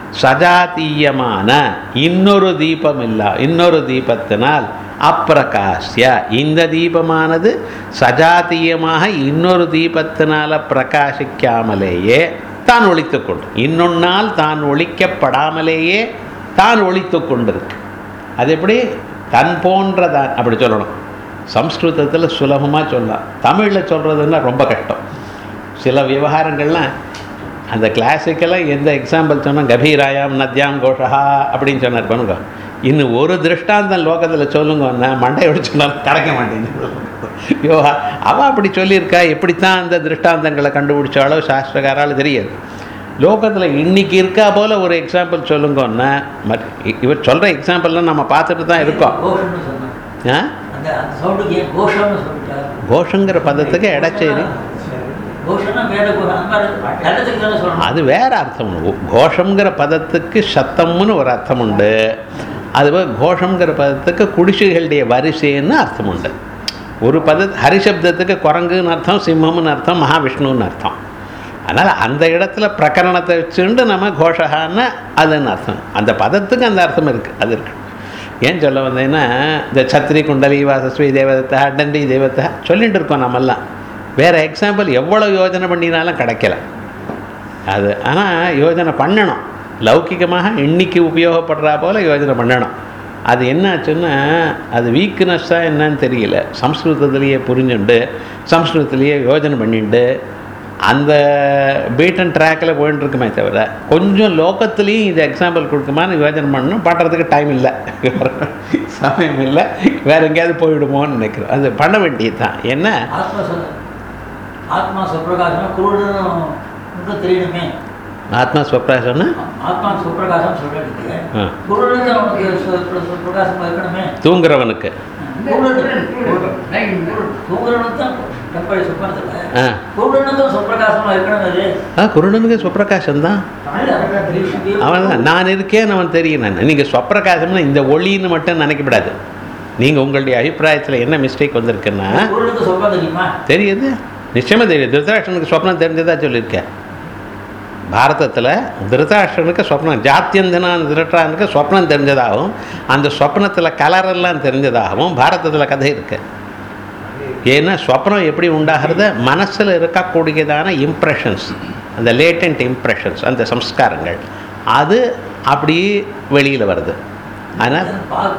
சஜாத்தீயமான இன்னொரு தீபம் இல்லை, இன்னொரு தீபத்தினால் அப்பிரகாசிய, இந்த தீபமானது சஜாத்தீயமாக இன்னொரு தீபத்தினால் பிரகாசிக்காமலேயே தான் ஒழித்து கொண்டு, இன்னொன்னால் தான் ஒழிக்கப்படாமலேயே தான் ஒழித்து கொண்டிருக்கு. அது எப்படி? தன் போன்றதான் அப்படி சொல்லணும். சம்ஸ்கிருதத்தில் சுலபமாக சொல்லலாம், தமிழில் சொல்கிறதுன்னா ரொம்ப கஷ்டம். சில விவகாரங்கள்லாம் அந்த கிளாசிக்கெல்லாம் எந்த எக்ஸாம்பிள் சொன்னால் கபீராயாம் நத்யாம் கோஷா அப்படின்னு சொன்னார் பண்ணுங்க. இன்னும் ஒரு திருஷ்டாந்தம் லோகத்தில் சொல்லுங்கன்னா மண்டையோடு சொன்னாலும் கிடைக்க மாட்டேங்குது. யோகா அவள் அப்படி சொல்லியிருக்கா, எப்படித்தான் அந்த திருஷ்டாந்தங்களை கண்டுபிடிச்சாலோ சாஸ்திரக்காராலும் தெரியாது. லோகத்தில் இன்றைக்கி இருக்கா போல் ஒரு எக்ஸாம்பிள் சொல்லுங்கன்னா, இவர் சொல்கிற எக்ஸாம்பிள்லாம் நம்ம பார்த்துட்டு தான் இருக்கோம். கோஷங்கிற பதத்துக்கு இடச்சேரி, அது வேற அர்த்தம். கோஷங்கிற பதத்துக்கு சத்தம்னு ஒரு அர்த்தம் உண்டு. அதுபோல் கோஷங்கிற பதத்துக்கு குடிசைகளுடைய வரிசைன்னு அர்த்தம் உண்டு. ஒரு ஹரிசப்தத்துக்கு குரங்குன்னு அர்த்தம், சிம்மம்னு அர்த்தம், மகாவிஷ்ணுன்னு அர்த்தம். அதனால் அந்த இடத்துல பிரகரணத்தை வச்சுண்டு நம்ம கோஷகான்னு அதுன்னு அர்த்தம். அந்த பதத்துக்கு அந்த அர்த்தம் இருக்குது, அது இருக்குது. ஏன் சொல்ல வந்தேன்னா, இந்த சத்ரி குண்டலி வாசஸ்வி தேவதத்தா அண்டண்டி தேவதா சொல்லிகிட்டு இருக்கோம் நம்மெல்லாம். வேறு எக்ஸாம்பிள் எவ்வளோ யோஜனை பண்ணினாலும் கிடைக்கல அது. ஆனால் யோஜனை பண்ணணும், லௌகிகமாக இன்னைக்கு உபயோகப்படுறா போல் யோஜனை பண்ணணும். அது என்னாச்சுன்னா, அது வீக்னஸ்ஸாக என்னன்னு தெரியல. சம்ஸ்கிருதத்துலேயே புரிஞ்சுண்டு சம்ஸ்கிருதத்துலேயே யோஜனை பண்ணிட்டு அந்த பீட் அண்ட் ட்ராக்கில் போயின்னு இருக்குமே தவிர, கொஞ்சம் லோகத்துலேயும் இது எக்ஸாம்பிள் கொடுக்குமான்னு யோஜனை பண்ணணும். பண்ணுறதுக்கு டைம் இல்லை, சமயம் இல்லை, வேறு எங்கேயாவது போயிடுமோன்னு நினைக்கிறோம். அது பண்ண வேண்டியது தான். என்ன ஆத்மா சுப்பிரகாசம் குருடனும் தெரியணுமே. ஆத்மா சுப்பிரகாசம்னா ஆத்மா சுப்பிரகாசம் சொல்லிட்டு குருடனுக்கு அவனுக்கு சுப்பிரகாசம் இருக்கணுமே. தூங்குறவனுக்கு குருடனுக்கு சுப்பிரகாசம் தான். அவன் தான் நான் இருக்கேன், அவன் தெரியும். நான் நீங்கள் சுப்பிரகாசம்னா இந்த ஒளின்னு மட்டும் நினைக்கப்படாது. நீங்கள் உங்களுடைய அபிப்பிராயத்தில் என்ன மிஸ்டேக் வந்திருக்குன்னா, தெரியுது, நிச்சயமாக தெரியுது. திருதராஷ்டிரனுக்கு சொப்னம் தெரிஞ்சதா சொல்லியிருக்கேன். பாரதத்தில் திருதராஷ்டிரனுக்கு சொப்னம், ஜாத்தியந்தனான திருட்டானுக்கு சொப்னம் தெரிஞ்சதாகவும் அந்த சொப்னத்தில் கலரெல்லாம் தெரிஞ்சதாகவும் பாரதத்தில் கதை இருக்குது. ஏன்னா சொப்னம் எப்படி உண்டாகிறது? மனசில் இருக்கக்கூடியதான இம்ப்ரெஷன்ஸ், அந்த லேட்டன்ட் இம்ப்ரெஷன்ஸ், அந்த சம்ஸ்காரங்கள், அது அப்படி வெளியில் வருது. அதனால்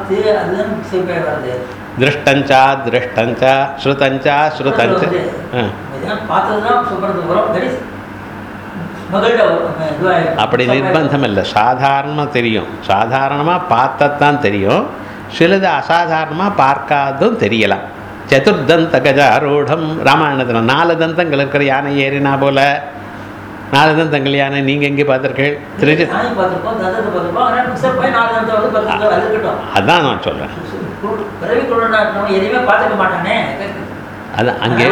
திருஷ்டஞ்சா திருஷ்டஞ்சா ஸ்ருதஞ்சா ஸ்ருதஞ்ச அப்படி நிர்பந்தம் இல்லை. சாதாரணமாக தெரியும், சாதாரணமாக பார்த்தத்தான் தெரியும். சிலது அசாதாரணமாக பார்க்காதும் தெரியலாம். சதுர்தந்த கஜாரூடம். ராமாயணத்தில் 4 தந்தங்கள் இருக்கிற யானை ஏறினா போல. 4 தந்தங்கள் யானை நீங்கள் எங்கே பார்த்துருக்கேன்? அதான் நான் சொல்கிறேன். அதான் அங்கே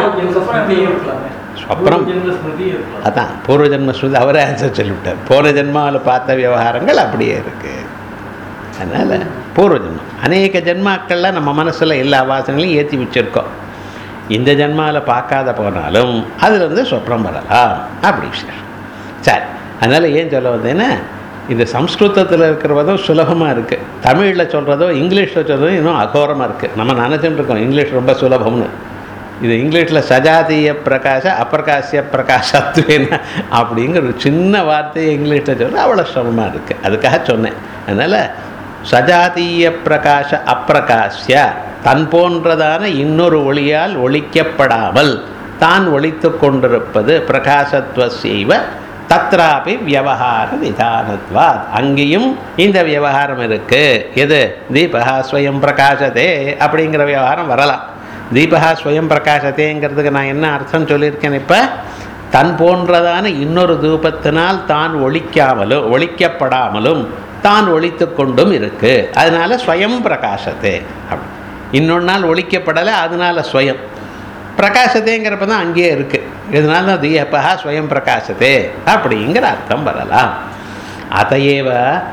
அப்புறம் அதான் பூர்வ ஜென்ம ஸ்ருதி அவரே ஆன்சர் சொல்லிவிட்டார். போன ஜென்மாவில் பார்த்த விவகாரங்கள் அப்படியே இருக்குது. அதனால் பூர்வ ஜென்மம் அநேக ஜென்மாக்களில் நம்ம மனசில் எல்லா வாசனைகளையும் ஏற்றி வச்சுருக்கோம். இந்த ஜென்மாவில் பார்க்காத போனாலும் அதுலேருந்து சொப்னம் வரலாம் அப்படி விஷயம். சரி, அதனால் ஏன் சொல்ல வந்தேன்னா, இந்த சம்ஸ்கிருதத்தில் இருக்கிறதோ சுலபமாக இருக்குது, தமிழில் சொல்கிறதோ இங்கிலீஷில் சொல்கிறதோ இன்னும் அகோரமாக இருக்குது. நம்ம நினச்சிட்டு இருக்கோம் இங்கிலீஷ் ரொம்ப சுலபம்னு. இது இங்கிலீஷில் சஜாதீய பிரகாச அப்பிரகாசிய பிரகாசத்துவேன அப்படிங்கிற ஒரு சின்ன வார்த்தையை இங்கிலீஷில் சொல்ல அவ்வளோ சிரமமாக இருக்குது. அதுக்காக சொன்னேன். அதனால் சஜாதீய பிரகாச அப்பிரகாசிய, தன் போன்றதான இன்னொரு ஒளியால் ஒளிக்கப்படாமல் தான் ஒளித்து கொண்டிருப்பது பிரகாசத்துவசைவ தத்ராபி வியவஹார விதானத்வாத். அங்கேயும் இந்த விவகாரம் இருக்குது. எது? தீபகா ஸ்வயம் பிரகாசத்தே அப்படிங்கிற விவகாரம் வரலாம். தீபகா ஸ்வயம் பிரகாசத்தேங்கிறதுக்கு நான் என்ன அர்த்தம் சொல்லியிருக்கேன்? இப்போ தன் போன்றதான இன்னொரு தூபத்தினால் தான் ஒளிக்கப்படாமலும் தான் ஒளித்து கொண்டும் இருக்குது. அதனால் ஸ்வயம் பிரகாசத்தே. அப்படி இன்னொரு நாள் ஒளிக்கப்படலை, அதனால் ஸ்வயம் பிரகாசத்தேங்கிறப்ப தான் அங்கேயே இருக்குது. இதனால தான் தீபகா ஸ்வயம் பிரகாசத்தே அப்படிங்கிற அர்த்தம் வரலாம். அதையேவ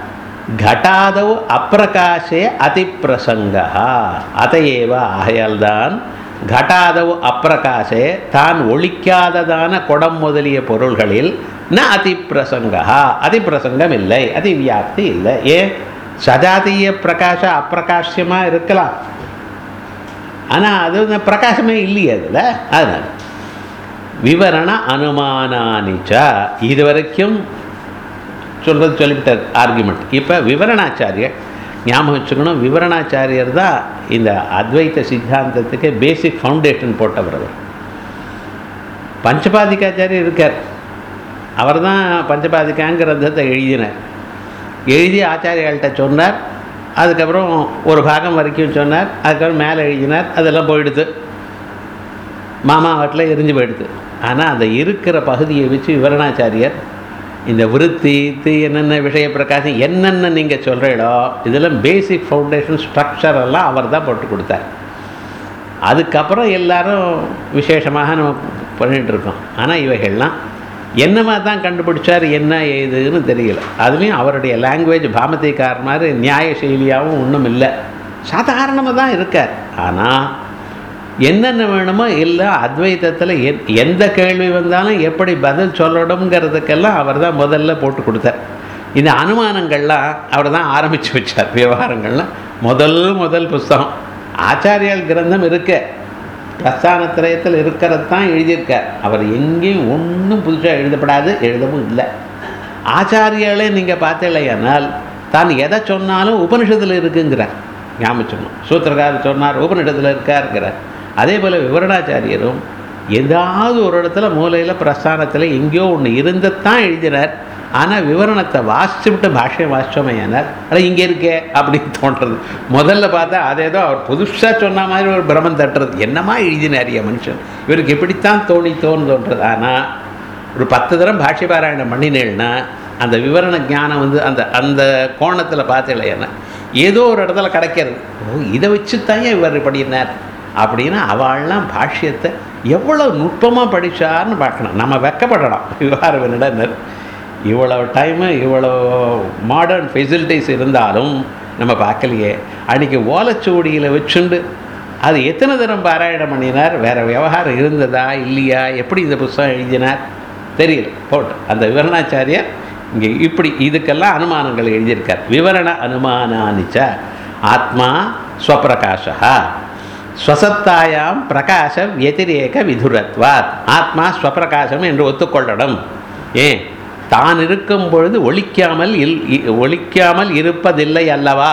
घटादौ अप्रकाशे अतिप्रसंगः अतएव ஆகையால்தான் घटादौ अप्रकाशे தான் ஒளிக்காததான குடம் முதலிய பொருள்களில் ந அதிப்பிரசங்கः அதிப்பிரசங்கம் இல்லை, அதிவியாப்தி இல்லை. ஏன்? சஜாதீய பிரகாச அப்பிரகாசியமாக இருக்கலாம், ஆனால் அது பிரகாசமே இல்லையே அதில். அதனால் விவரண அனுமானானிச்ச இதுவரைக்கும் சொல்கிறது சொல்லிவிட்டார் ஆர்குமெண்ட். இப்போ விவரணாச்சாரியர் ஞாபகம் வச்சுக்கணும். விவரணாச்சாரியர் தான் இந்த அத்வைத சித்தாந்தத்துக்கு பேசிக் ஃபவுண்டேஷன் போட்டவர். அவர் பஞ்சபாதிகாச்சாரியர் இருக்கார். அவர் தான் பஞ்சபாதிகாங்கிறத எழுதினார். எழுதி ஆச்சாரியாள்கிட்ட சொன்னார். அதுக்கப்புறம் ஒரு பாகம் வரைக்கும் சொன்னார். அதுக்கப்புறம் மேலே எழுதினார். அதெல்லாம் போயிடுது, மாமா வாட்டில் எரிஞ்சு போயிடுது. ஆனால் அந்த இருக்கிற பகுதியை வச்சு விவரணாச்சாரியர் இந்த விருத்தி என்னென்ன விஷய பிரகாசம் என்னென்ன நீங்கள் சொல்கிறீங்களோ இதெல்லாம் பேசிக் ஃபவுண்டேஷன் ஸ்ட்ரக்சர் எல்லாம் அவர் தான் போட்டு கொடுத்தார். அதுக்கப்புறம் எல்லாரும் விசேஷமாக நம்ம பண்ணிகிட்ருக்கோம். ஆனால் இவைகள்லாம் என்னமா தான் கண்டுபிடிச்சார், என்ன ஏதுன்னு தெரியல. அதுலேயும் அவருடைய லாங்குவேஜ் பாமதிக்கார் மாதிரி நியாய செயலியாகவும் ஒன்றும் இல்லை, சாதாரணமாக தான் இருக்கார். ஆனால் என்னென்ன வேணுமோ இல்லை அத்வைதத்தில் எந்த கேள்வி வந்தாலும் எப்படி பதில் சொல்லணுங்கிறதுக்கெல்லாம் அவர் தான் முதல்ல போட்டு கொடுத்தார். இந்த அனுமானங்கள்லாம் அவர் தான் ஆரம்பித்து வச்சார். விவகாரங்கள்லாம் முதல் புஸ்தகம் ஆச்சாரியால் கிரந்தம் இருக்க பிரஸ்தானத்திரயத்தில் இருக்கிறது தான் எழுதியிருக்கார். அவர் எங்கேயும் ஒன்றும் புதுசாக எழுதப்படாது, எழுதவும் இல்லை. ஆச்சாரியாலே நீங்கள் பார்த்தீங்களேனால் தான் எதை சொன்னாலும் உபனிஷத்தில் இருக்குங்கிறார். ஞாபகம் சொன்னோம். சூத்திரக்காரர் சொன்னார் உபனிஷத்தில் இருக்காருங்கிறார். அதே போல் விவரணாச்சாரியரும் ஏதாவது ஒரு இடத்துல மூலையில் பிரஸ்தானத்தில் எங்கேயோ ஒன்று இருந்தத்தான் எழுதினார். ஆனால் விவரணத்தை வாசிச்சுவிட்டு பாஷ்யம் வாசித்தோமே ஏனால் ஆனால் இங்கே இருக்கே அப்படின்னு தோன்றது. முதல்ல பார்த்தா அதேதோ அவர் புதுசாக சொன்ன மாதிரி ஒரு பிரமம் தட்டுறது. என்னமா எழுதினாரிய மனுஷன், இவருக்கு எப்படித்தான் தோன்றுறது. ஆனால் ஒரு 10 தரம் பாஷ்ய பாராயணம் பண்ணினேன்னா அந்த விவரண ஞானம் வந்து அந்த அந்த கோணத்தில் பார்த்தேன்னா ஏதோ ஒரு இடத்துல கிடைக்கிறது. இதை வச்சு தான் இவர் படினார் அப்படின்னா அவள்லாம் பாஷ்யத்தை எவ்வளோ நுட்பமாக படித்தார்னு பார்க்கணும். நம்ம வெக்கப்படலாம். விவகாரம் இவ்வளோ டைமு இவ்வளோ மாடர்ன் ஃபெசிலிட்டிஸ் இருந்தாலும் நம்ம பார்க்கலையே. அன்றைக்கி ஓலைச்சுவடியில் வச்சுண்டு அது எத்தனை தரம் பாராயணம் பண்ணினார், வேறு விவகாரம் இருந்ததா இல்லையா, எப்படி இந்த புஸ்தகம் எழுதினார் தெரியல. போட்டு அந்த விவரணாச்சாரியர் இங்கே இப்படி இதுக்கெல்லாம் அனுமானங்கள் எழுதியிருக்கார். விவரண அனுமானானிச்ச ஆத்மா ஸ்வப்பிரகாஷா ஸ்வசத்தாயாம் பிரகாச வத்திரேக விதுரத்வாத். ஆத்மா ஸ்வப்பிரகாசம் என்று ஒத்துக்கொள்ளணும். ஏன்? தான் இருக்கும் பொழுது ஒழிக்காமல் இருப்பதில்லை அல்லவா.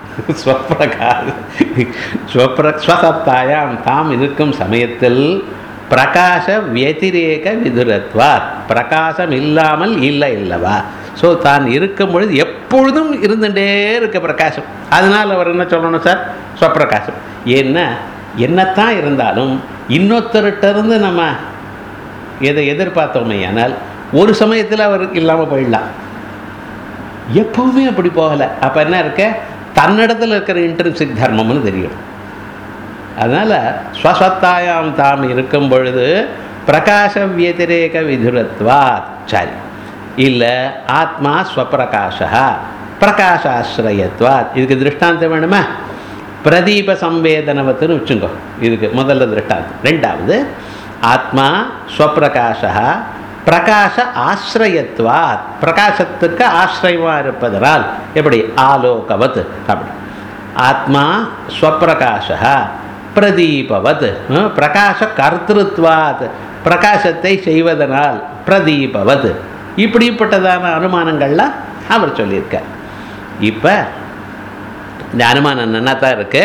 ஸ்வசத்தாயாம் தாம் இருக்கும் சமயத்தில் பிரகாச வத்திரேக விதுரத்வாத் பிரகாசம் இல்லாமல் இல்லை அல்லவா. ஸோ தான் இருக்கும் பொழுது எப்பொழுதும் இருந்துகிட்டே இருக்க பிரகாசம். அதனால் அவர் என்ன சொல்லணும் சார்? ஸ்வப்பிரகாசம். ஏன்னா என்னத்தான் இருந்தாலும் இன்னொருத்தர்கிட்டருந்து நம்ம எதை எதிர்பார்த்தோமே ஆனால் ஒரு சமயத்தில் அவருக்கு இல்லாமல் போயிடலாம். எப்பவுமே அப்படி போகலை. அப்போ என்ன இருக்க, தன்னிடத்தில் இருக்கிற இன்ட்ரின்சிக் தர்மம்னு தெரியும். அதனால் ஸ்வசத்தாயாம் தாம் இருக்கும் பொழுது பிரகாச வியதிரேக விதுரத்வாத். சரி, இல்லை ஆத்மா ஸ்வப்பிரகாஷா பிரகாசாஸ்ரயத்வாத். இதுக்கு திருஷ்டாந்தம் வேணுமா? பிரதீப சம்வேதனவத்துன்னு வச்சுங்கோ. இதுக்கு முதல்ல திருஷ்டாந்தம். ரெண்டாவது, ஆத்மா ஸ்வப்பிரகாஷா பிரகாச ஆசிரயத்வாத். பிரகாசத்துக்கு ஆசிரியமாக இருப்பதனால். எப்படி? ஆலோகவத். அப்படி ஆத்மா ஸ்வப்பிரகாஷா பிரதீபவத். பிரகாச கர்த்திருத்வாத். பிரகாசத்தை செய்வதனால் பிரதீபவத். இப்படிப்பட்டதான அனுமானங்கள்லாம் அவர் சொல்லியிருக்கார். இப்போ இந்த அனுமானம் நல்லா தான் இருக்கு.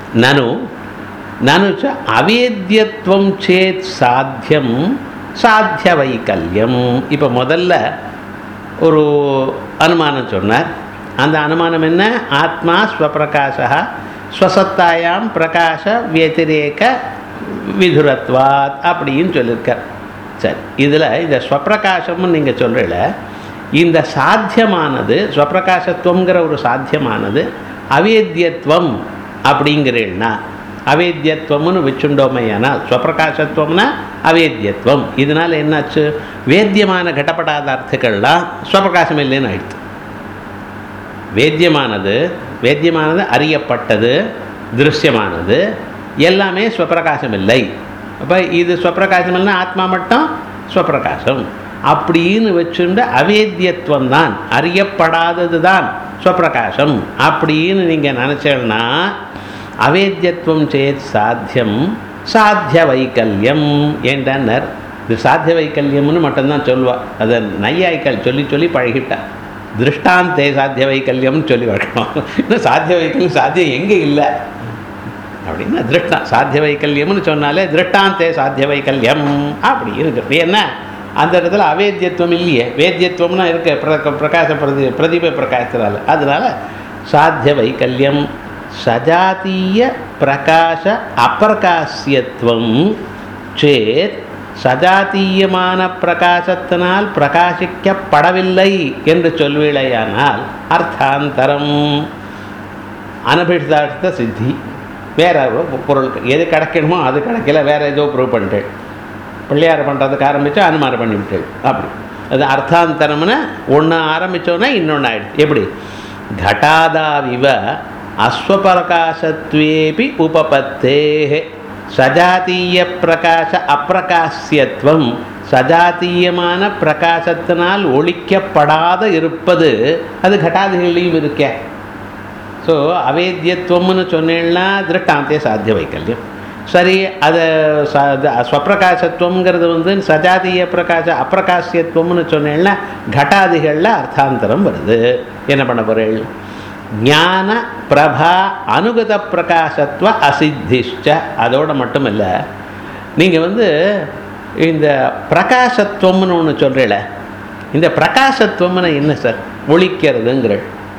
நனு அவேத்யத்துவம் சேத் சாத்தியம் சாத்திய வைக்கல்யம். இப்போ முதல்ல ஒரு அனுமானம் சொன்னார். அந்த அனுமானம் என்ன? ஆத்மா ஸ்வப்பிரகாஷா ஸ்வசத்தாயாம் பிரகாச வியதிரேக விதுரத்வாத் அப்படின்னு சொல்லியிருக்கார். சரி, இதில் இந்த ஸ்வப்பிரகாசம்னு நீங்கள் சொல்கிறீங்கள, இந்த சாத்தியமானது ஸ்வப்பிரகாசத்துவங்கிற ஒரு சாத்தியமானது அவேத்யத்துவம் அப்படிங்கிறீங்கன்னா, அவேத்யத்துவம்னு வச்சுட்டோமையானால் ஸ்வப்பிரகாசத்துவம்னா அவேத்யத்துவம். இதனால் என்னாச்சு? வேத்தியமான கடப்படாதார்த்தங்கள்லாம் ஸ்வப்பிரகாசம் இல்லைன்னு ஆயிடுச்சு. வேத்தியமானது அறியப்பட்டது, திருஷ்யமானது எல்லாமே ஸ்வப்பிரகாசம் இல்லை. அப்போ இது ஸ்வப்பிரகாசம் இல்லைன்னா ஆத்மா மட்டும் ஸ்வப்பிரகாசம் அப்படின்னு வச்சுட்டு அவேத்தியத்துவம் தான், அறியப்படாதது தான் ஸ்வப்பிரகாசம் அப்படின்னு நீங்கள் நினச்சேன்னா அவேத்தியத்துவம் சேத் சாத்தியம் சாத்திய வைக்கல்யம் என்றார். இது சாத்திய வைக்கல்யம்னு மட்டும்தான் சொல்லுவாள். அதை நையாய்கள் சொல்லி சொல்லி பழகிட்டா. திருஷ்டாந்தே சாத்திய வைக்கல்யம்னு சொல்லி வளர்க்கணும். இன்னும் சாத்திய வைக்கல்யம் சாத்தியம் எங்கே இல்லை அப்படின்னா சாத்திய வைக்கல்யம்னு சொன்னாலே திருஷ்டாந்தே சாத்திய வைக்கல்யம் அப்படி இருக்கு. என்ன அந்த இடத்துல அவேத்தியத்துவம் இல்லையே, வேத்தியத்துவம்னா இருக்க பிரகாச பிரதிப பிரகாசத்தினால. அதனால் சாத்திய வைக்கல்யம் சஜாத்தீய பிரகாச அப்பிரகாசியத்துவம் சேத் சஜாத்தீயமான பிரகாசத்தினால் பிரகாசிக்கப்படவில்லை என்று சொல்வீழையானால் அர்த்தாந்தரம் அனபிஷார்த்த சித்தி. வேற பொருள் எது கிடைக்கணுமோ அது கிடைக்கல, வேற ஏதோ ப்ரூவ் பண்ணிட்டேன். பிள்ளையார் பண்ணுறதுக்கு ஆரம்பித்தா அனுமானம் பண்ணிவிட்டேன். அப்படி அது அர்த்தாந்தரம்னு ஒன்று ஆரம்பித்தோன்னா இன்னொன்று ஆகிடுது. எப்படி? घटादाविव अश्वप्रकाशत्वेपि उपपत्तेः सजातीय प्रकाश अप्रकाश्यत्वं சஜாத்தீயமான பிரகாசத்தினால் ஒழிக்கப்படாத இருப்பது அது கட்டாதிகளையும் இருக்க. ஸோ அவேத்தியத்துவம்னு சொன்னேன்னா திருஷ்டாந்தே சாத்திய வைக்கல்யம். சரி, அதை ஸ்வப்பிரகாசத்துவங்கிறது வந்து சஜாதீய பிரகாச அப்பிரகாசியத்துவம்னு சொன்னேன்னா கட்டாதிகளில் அர்த்தாந்தரம் வருது. என்ன பண்ண போகிறேன்? ஞான பிரபா அனுகத பிரகாசத்துவ அசித்திஷ்ட. அதோடு மட்டும் இல்லை, நீங்கள் வந்து இந்த பிரகாசத்துவம்னு ஒன்று சொல்கிறீங்கள, இந்த பிரகாசத்துவம்னு என்ன சார்? ஒழிக்கிறதுங்கிற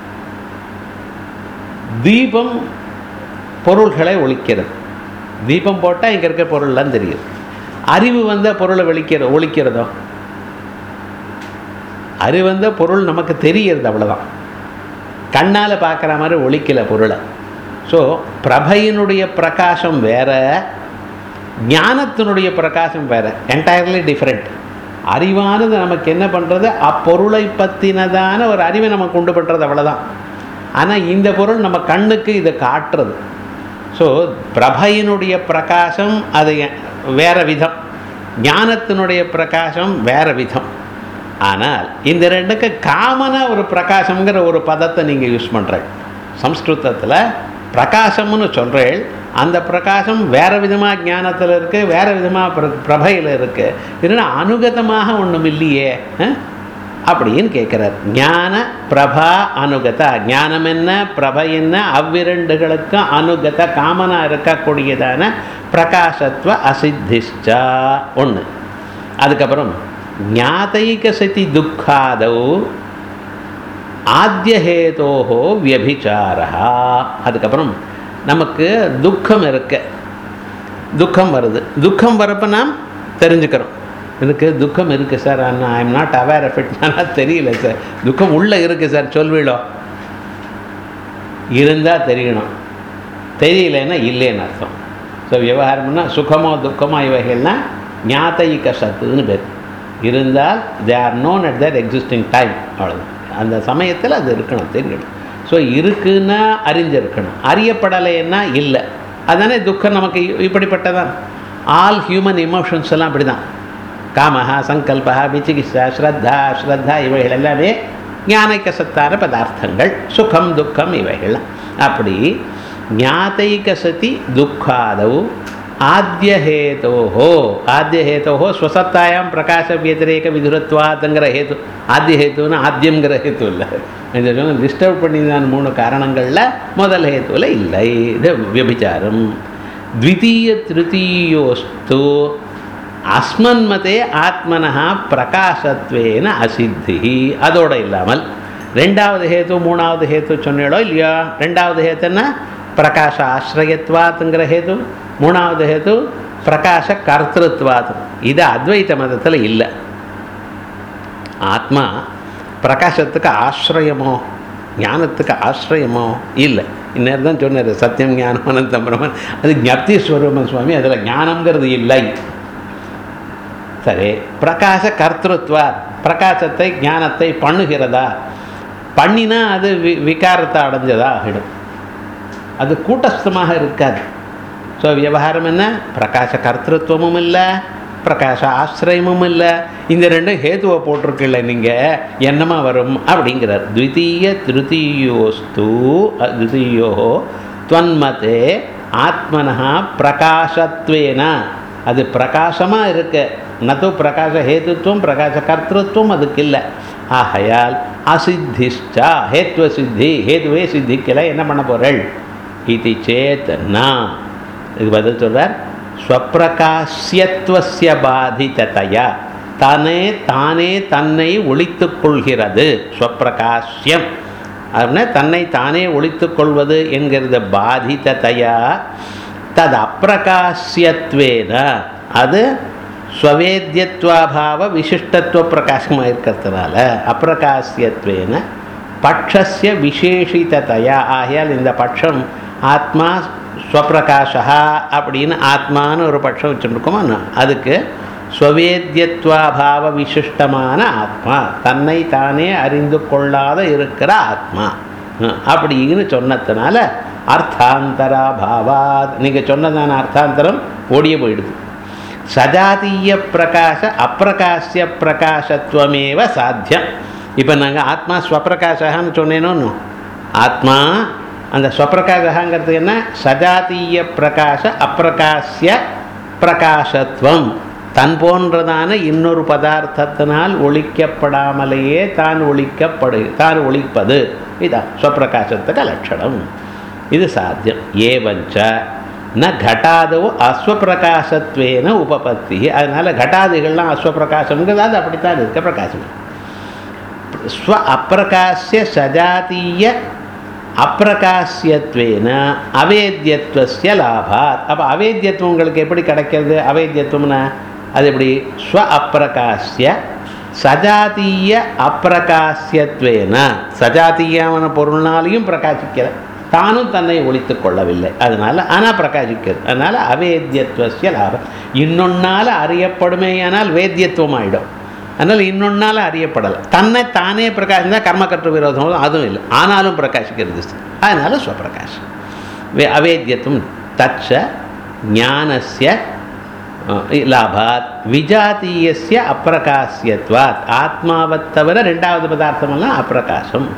தீபம் பொருள்களை ஒழிக்கிறது. தீபம் போட்டால் இங்கே இருக்கிற பொருள்லாம் தெரியுது. அறிவு வந்த பொருளை ஒழிக்கிறதோ? அறிவு வந்த பொருள் நமக்கு தெரிகிறது, அவ்வளோதான். கண்ணால் பார்க்குற மாதிரி ஒழிக்கலை பொருளை. ஸோ பிரபையினுடைய பிரகாசம் வேற, ஞானத்தினுடைய பிரகாசம் வேறு, என்டையர்லி டிஃப்ரெண்ட். அறிவானது நமக்கு என்ன பண்ணுறது? அப்பொருளை பற்றினதான ஒரு அறிவை நம்ம கொண்டு பண்ணுறது, அவ்வளோதான். ஆனால் இந்த பொருள் நம்ம கண்ணுக்கு இதை காட்டுறது. ஸோ பிரபையினுடைய பிரகாசம் அது வேறு விதம், ஞானத்தினுடைய பிரகாசம் வேறு விதம். ஆனால் இந்த ரெண்டுக்கு காமனாக ஒரு பிரகாசங்கிற ஒரு பதத்தை நீங்கள் யூஸ் பண்ணுறீங்க. சம்ஸ்கிருதத்தில் பிரகாசம்னு சொல்கிறேன், அந்த பிரகாசம் வேறு விதமாக ஞானத்தில் இருக்குது, வேறு விதமாக பிரபையில் இருக்குது. இல்லைன்னா அனுகதமாக ஒன்றும் இல்லையே அப்படின்னு கேட்குறார். ஞான பிரபா அனுகத. ஞானம் என்ன, பிரபை என்ன, அவ்விரண்டுகளுக்கும் அனுகத காமனாக இருக்கக்கூடியதான பிரகாசத்துவ அசித்திஷ்டா ஒன்று. அதுக்கப்புறம் ஞாதைக சதி துக்காதௌ ஆத்யஹேதோஹோ வியபிச்சாரா. அதுக்கப்புறம் நமக்கு துக்கம் இருக்கு, துக்கம் வருது. துக்கம் வரப்போ நாம் தெரிஞ்சுக்கிறோம், எனக்கு துக்கம் இருக்குது சார், ஆனால் I am not aware of it, ஆனால் தெரியல சார், துக்கம் உள்ளே இருக்குது சார் சொல்வீளோ, இருந்தால் தெரியணும், தெரியலன்னா இல்லைன்னு அர்த்தம். ஸோ விவகாரம்னா சுகமோ துக்கமோ இவைகள்னால் ஞாத்தைக்க சத்துன்னு பேர். இருந்தால் they are known at their existing time, அவ்வளோதான். அந்த சமயத்தில் அது இருக்கணும், தெரியணும். ஸோ இருக்குன்னா அறிஞ்சிருக்கணும், அறியப்படலைன்னா இல்லை. அதுதானே துக்கம் நமக்கு இப்படிப்பட்டதான். ஆல் ஹியூமன் இமோஷன்ஸ் எல்லாம் அப்படி தான். காமஹா, சங்கல்பா, விசிகிச்சா, ஸ்ரத்தா இவைகள் எல்லாமே ஞானைக்க சத்தான பதார்த்தங்கள். சுகம் துக்கம் இவைகள் அப்படி. ஞாத்தைக்க சதி துக்காதவு ஆத்யஹேதோஹோ, ஆத்யஹேதோஹோ ஸ்வசத்தாயாம் பிரகாச வியதிரேக விதுரத்வாத்ங்கிற ஹேத்து. ஆத்யஹேத்துன்னு ஆத்தியங்கிற ஹேத்து இல்லை, டிஸ்டர்ப் பண்ணி தான் 3 காரணங்களில் முதல் ஹேத்துவில் இல்லை, இது வியபிச்சாரம். த்விதீய திருத்தீயோஸ்து அஸ்மன்மதே ஆத்மனஹா பிரகாசத்வேன அசித்தி. அதோடு இல்லாமல் 2வது ஹேத்து 3வது ஹேத்து சொன்னீடோ இல்லையா? 2வது ஹேத்துன்னா பிரகாச ஆசிரயத்வாத்துங்கிற ஹேத்து, 3வது ஹேத்து பிரகாச கர்த்திருத்வாத். இது அத்வைத மதத்தில் இல்லை. ஆத்மா பிரகாசத்துக்கு ஆசிரயமோ ஞானத்துக்கு ஆசிரயமோ இல்லை. இந்நேரம் தான் சொன்னார் சத்தியம் ஞானம் அனந்தம் பிரம்மன், அது ஞப்தி ஸ்வரூபம் சுவாமி, அதில் ஞானம்ங்கிறது இல்லை. சரி, பிரகாச கர்த்திருத்வாத், பிரகாசத்தை ஞானத்தை பண்ணுகிறதா? பண்ணினா அது விகாரத்தை அடைஞ்சதா ஆகிடும், அது கூட்டஸ்தமாக இருக்காது. ஸோ விவகாரம் என்ன? பிரகாச கர்த்திருவமும் இல்லை, பிரகாச ஆசிரயமும் இல்லை. இந்த 2 ஹேத்துவை போட்டிருக்கில்ல நீங்கள், என்னமா வரும் அப்படிங்கிறார். த்விதீய திருத்தீயோஸ்து த்விதீயோ துவன்மதே ஆத்மனஹா பிரகாசத்வேன, அது பிரகாசமாக இருக்கு. நது பிரகாச ஹேத்துவம் பிரகாச கர்த்திருவம் அதுக்கு இல்லை. ஆகையால் அசித்திஷ்டா ஹேத்துவ சித்தி, ஹேத்துவே சித்திக்கலை, என்ன பண்ண போகிறள் இது சேத் நான். இதுக்கு பதில் சொல்கிறார், ஸ்வப்பிரகாசியத்வஸ்ய பாதிததையா, தானே தன்னை ஒழித்து கொள்கிறது. ஸ்வப்பிரகாசியம் அப்படின்னா தன்னை தானே ஒழித்து கொள்வது என்கிறது. பாதிததையா தது அப்பிரகாசியத்வேன, அது ஸ்வவேத்யத்வாபாவ விசிஷ்டத்துவ பிரகாசமாக இருக்கிறதுனால அப்பிரகாசியத்வேன பட்சஸ்ய விசேஷிததையா. ஆகையால் இந்த பட்சம் ஆத்மா ஸ்வப்பிரகாஷா அப்படின்னு ஆத்மான்னு ஒரு பட்சம் வச்சுருக்கோமா, அதுக்கு ஸ்வவேத்யத்வாபாவ விசிஷ்டமான ஆத்மா, தன்னை தானே அறிந்து கொள்ளாத இருக்கிற ஆத்மா அப்படின்னு சொன்னதுனால அர்த்தாந்தராபாவாத், நீங்கள் சொன்னதான அர்த்தாந்தரம் ஓடிய போயிடுது. சஜாதீய பிரகாச அப்பிரகாசிய பிரகாசத்துவமேவ சாத்தியம். இப்போ நாங்கள் ஆத்மா ஸ்வப்பிரகாசகான்னு சொன்னேனோ, ஆத்மா அந்த ஸ்வப்பிரகாசகாங்கிறது என்ன? சஜாதீய பிரகாச அப்பிரகாசிய பிரகாசத்துவம், தன் போன்றதான இன்னொரு பதார்த்தத்தினால் ஒழிக்கப்படாமலேயே தான் ஒழிப்பது, இதுதான் ஸ்வப்பிரகாசத்துக்கு லட்சணம். இது சாத்தியம். ஏவஞ்ச ந கட்டாதவோ அஸ்வப்பிரகாசத்வேன உபபத்தி. அதனால் கட்டாதிகள்லாம் அஸ்வப்பிரகாசம்ங்கிறது அது அப்படித்தான் இருக்க பிரகாசம். ஸ்வ அப்பிரகாசிய சஜாதீய அப்பிரகாசியத்வேன அவேத்யத்வஸ்ய லாபாத். அப்போ அவேத்யத்துவம் உங்களுக்கு எப்படி கிடைக்கிறது? அவேத்யத்துவம்னா அது எப்படி? ஸ்வ அப்பிரகாசிய சஜாதீய அப்பிரகாசியத்வேன, சஜாதீயமான பொருள்னாலையும் பிரகாசிக்கிற, தானும் தன்னை ஒழித்து கொள்ளவில்லை, அதனால் ஆனால் பிரகாசிக்கிறது. அதனால் அவேத்யத்வஸ்ய லாபம். இன்னொன்னால் அறியப்படுமேயானால் வேத்தியத்துவம் ஆகிடும். அதனால் இன்னொன்னால் அறியப்படலை, தன்னை தானே பிரகாசம் தான் கர்மக்கற்று விரோதம், அதுவும் இல்லை, ஆனாலும் பிரகாசிக்கிறது. அதனால் ஸ்வப்பிரகாசம். அவேத்யத்துவம் தச்ச ஞானஸ்ய லாபாத் விஜாத்தீயஸ்ய அப்பிரகாசியத்வாத். ஆத்மாவைத் தவிர 2வது பதார்த்தமெல்லாம் அப்பிரகாசம்.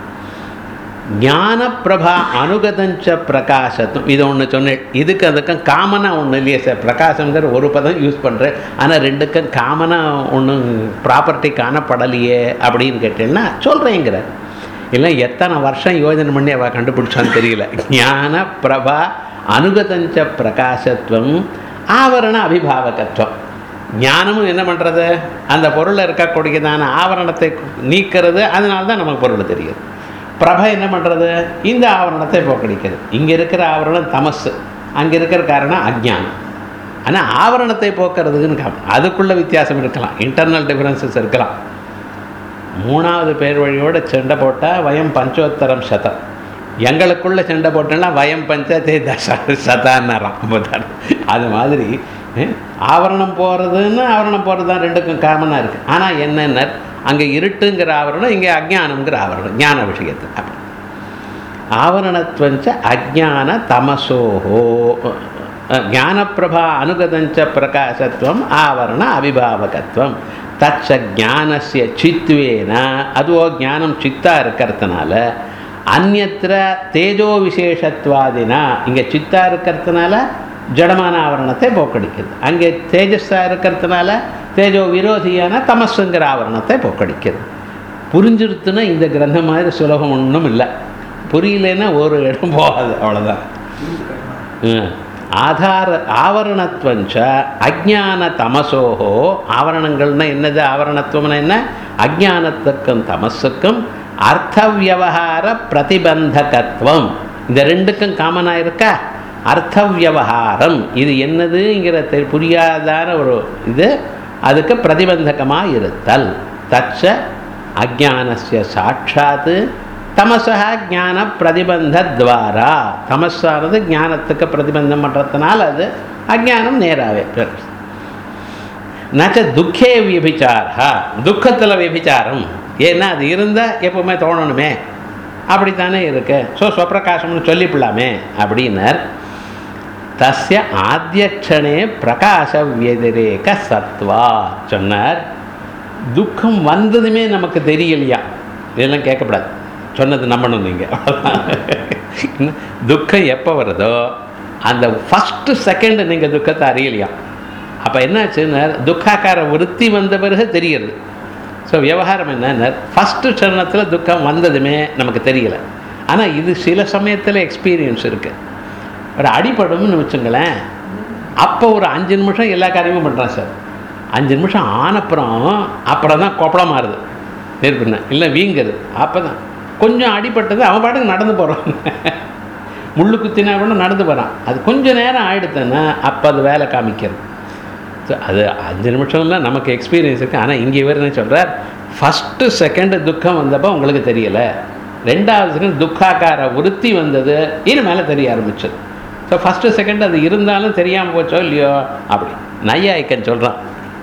ஞான பிரபா அனுகதஞ்ச பிரகாசத்துவம். இது ஒன்று சொன்னேன். இதுக்கு அதுக்கும் காமனாக ஒன்று இல்லையே சார், பிரகாசங்கிற ஒரு பதம் யூஸ் பண்ணுறேன், ஆனால் 2க்கும் காமனாக ஒன்று ப்ராப்பர்ட்டி காணப்படலையே அப்படின்னு கேட்டேன்னா சொல்கிறேங்கிற. இல்லை எத்தனை வருஷம் யோஜனை பண்ணி அவள் கண்டுபிடிச்சான்னு தெரியல. ஞான பிரபா அனுகதஞ்ச பிரகாசத்துவம் ஆவரண அபிபாவகத்துவம். ஞானமும் என்ன பண்ணுறது? அந்த பொருளில் இருக்கக்கூடியதான ஆவரணத்தை நீக்கிறது, அதனால தான் நமக்கு பொருள் தெரியுது. பிரபை என்ன பண்ணுறது? இந்த ஆவரணத்தை போக்கடிக்கிறது. இங்கே இருக்கிற ஆவரணம் தமசு, அங்கே இருக்கிற காரணம் அஜ்ஞானம். ஆனால் ஆவரணத்தை போக்குறதுக்குன்னு அதுக்குள்ள வித்தியாசம் இருக்கலாம், இன்டர்னல் டிஃபரன்சஸ் இருக்கலாம். மூணாவது பேர் வழியோடு சண்டை போட்டால் வயம் பஞ்சோத்தரம் சதம், எங்களுக்குள்ள சண்டை போட்டோன்னா வயம் பஞ்சதே சதான்னாராம். அது மாதிரி ஆவரணம் போகிறதுன்னு ஆவரணம் போகிறது தான் ரெண்டுக்கும் காமனாக இருக்குது. ஆனால் என்னென்ன அங்கே இருட்டுங்கிற ஆவரணம், இங்கே அஜ்ஞானங்கிற ஆவரணம், ஞான விஷயத்து. அப்படி ஆவரணத்வஞ்ச அஜ்ஞான தமசோஹோ ஞானப்பிரபா அனுகதஞ்ச பிரகாசத்துவம் ஆவரண அவிபாவகத்துவம் தச்ச ஞானஸ்ய சித்வேன, அதுவோ ஞானம் சித்தாக இருக்கிறதுனால அந்நத்திர தேஜோ விசேஷத்வாதினா, இங்கே சித்தாக இருக்கிறதுனால ஜடமான ஆவரணத்தை போக்கடிக்கிறது, அங்கே தேஜஸாக இருக்கிறதுனால தேஜோ விரோதியான தமஸுங்கிற ஆவரணத்தை போக்கடிக்கிறது. புரிஞ்சிருத்துன்னா இந்த கிரந்தம் மாதிரி சுலபம் ஒன்றும் இல்லை, புரியலன்னா ஒரு இடம் போகாது, அவ்வளோதான். ஆதார ஆவரணத்வஞ்ச அஜ்ஞான தமசோஹோ, ஆவரணங்கள்னா என்னது, ஆவரணத்துவம்னா என்ன, அஜ்ஞானத்துக்கும் தமஸுக்கும் அர்த்த வியவகார பிரதிபந்தகத்துவம், இந்த ரெண்டுக்கும் காமனாக இருக்கா. அர்த்த வியவகாரம் இது என்னதுங்கிற புரியாதான ஒரு இது, அதுக்கு பிரதிபந்தகமாக இருத்தல். தச்ச அஜ்ஞானஸ்ய சாட்சாத் தமசா ஞான பிரதிபந்தத்வாரா, தமஸானது ஞானத்துக்கு பிரதிபந்தம் பண்ணுறதுனால அது அஜ்ஞானம் நேராகவே. நச்ச துக்கே வியபிச்சாரா, துக்கத்தில் வியபிச்சாரம், ஏன்னா அது இருந்தால் எப்பவுமே தோணணுமே, அப்படித்தானே இருக்கு. ஸோ ஸ்வப்பிரகாசம்னு சொல்லிவிடலாமே அப்படின்னர். தஸ்ய ஆத்யக்ஷணே பிரகாச வியதிரேக சத்வா சொன்னார். துக்கம் வந்ததுமே நமக்கு தெரியலையா, இதெல்லாம் கேட்கக்கூடாது, சொன்னது நம்பணும் நீங்கள். துக்கம் எப்போ வருதோ அந்த ஃபஸ்ட்டு செகண்டு நீங்கள் துக்கத்தை அறியலையா. அப்போ என்னாச்சுன்னா துக்காக்கார விருத்தி வந்த பிறகு தெரியுது. ஸோ விவகாரம் என்னன்னா ஃபஸ்ட்டு சரணத்தில் துக்கம் வந்ததுமே நமக்கு தெரியலை. ஆனால் இது சில சமயத்தில் எக்ஸ்பீரியன்ஸ் இருக்குது. ஒரு அடிபடும்னு வச்சுங்களேன், அப்போ ஒரு 5 நிமிஷம் எல்லா காரியமும் பண்ணுறான் சார். 5 நிமிஷம் அப்புறம் தான் கொப்பளம் மாறுது, நெருப்புண்ண இல்லை வீங்குறது. அப்போ தான் கொஞ்சம் அடிபட்டது, அவன் பாட்டுக்கு நடந்து போகிறான், முள்ளு குத்தினா கூட நடந்து போகிறான். அது கொஞ்சம் நேரம் ஆகிடுதுன்னா அப்போ அது வேலை காமிக்கிறது. ஸோ அது 5 நிமிஷம்லாம் நமக்கு எக்ஸ்பீரியன்ஸ் இருக்குது. ஆனால் இங்கே இவர் என்ன சொல்கிறார், ஃபஸ்ட்டு செகண்டு துக்கம் வந்தப்போ உங்களுக்கு தெரியலை, 2வது செகண்ட் துக்காக்கார விருத்தி வந்தது, இது மேலே தெரிய ஆரம்பிச்சது. ஸோ ஃபஸ்ட்டு செகண்ட் அது இருந்தாலும் தெரியாமல் போச்சோ இல்லையோ. அப்படி நையாயிக்கன் சொல்கிறான்,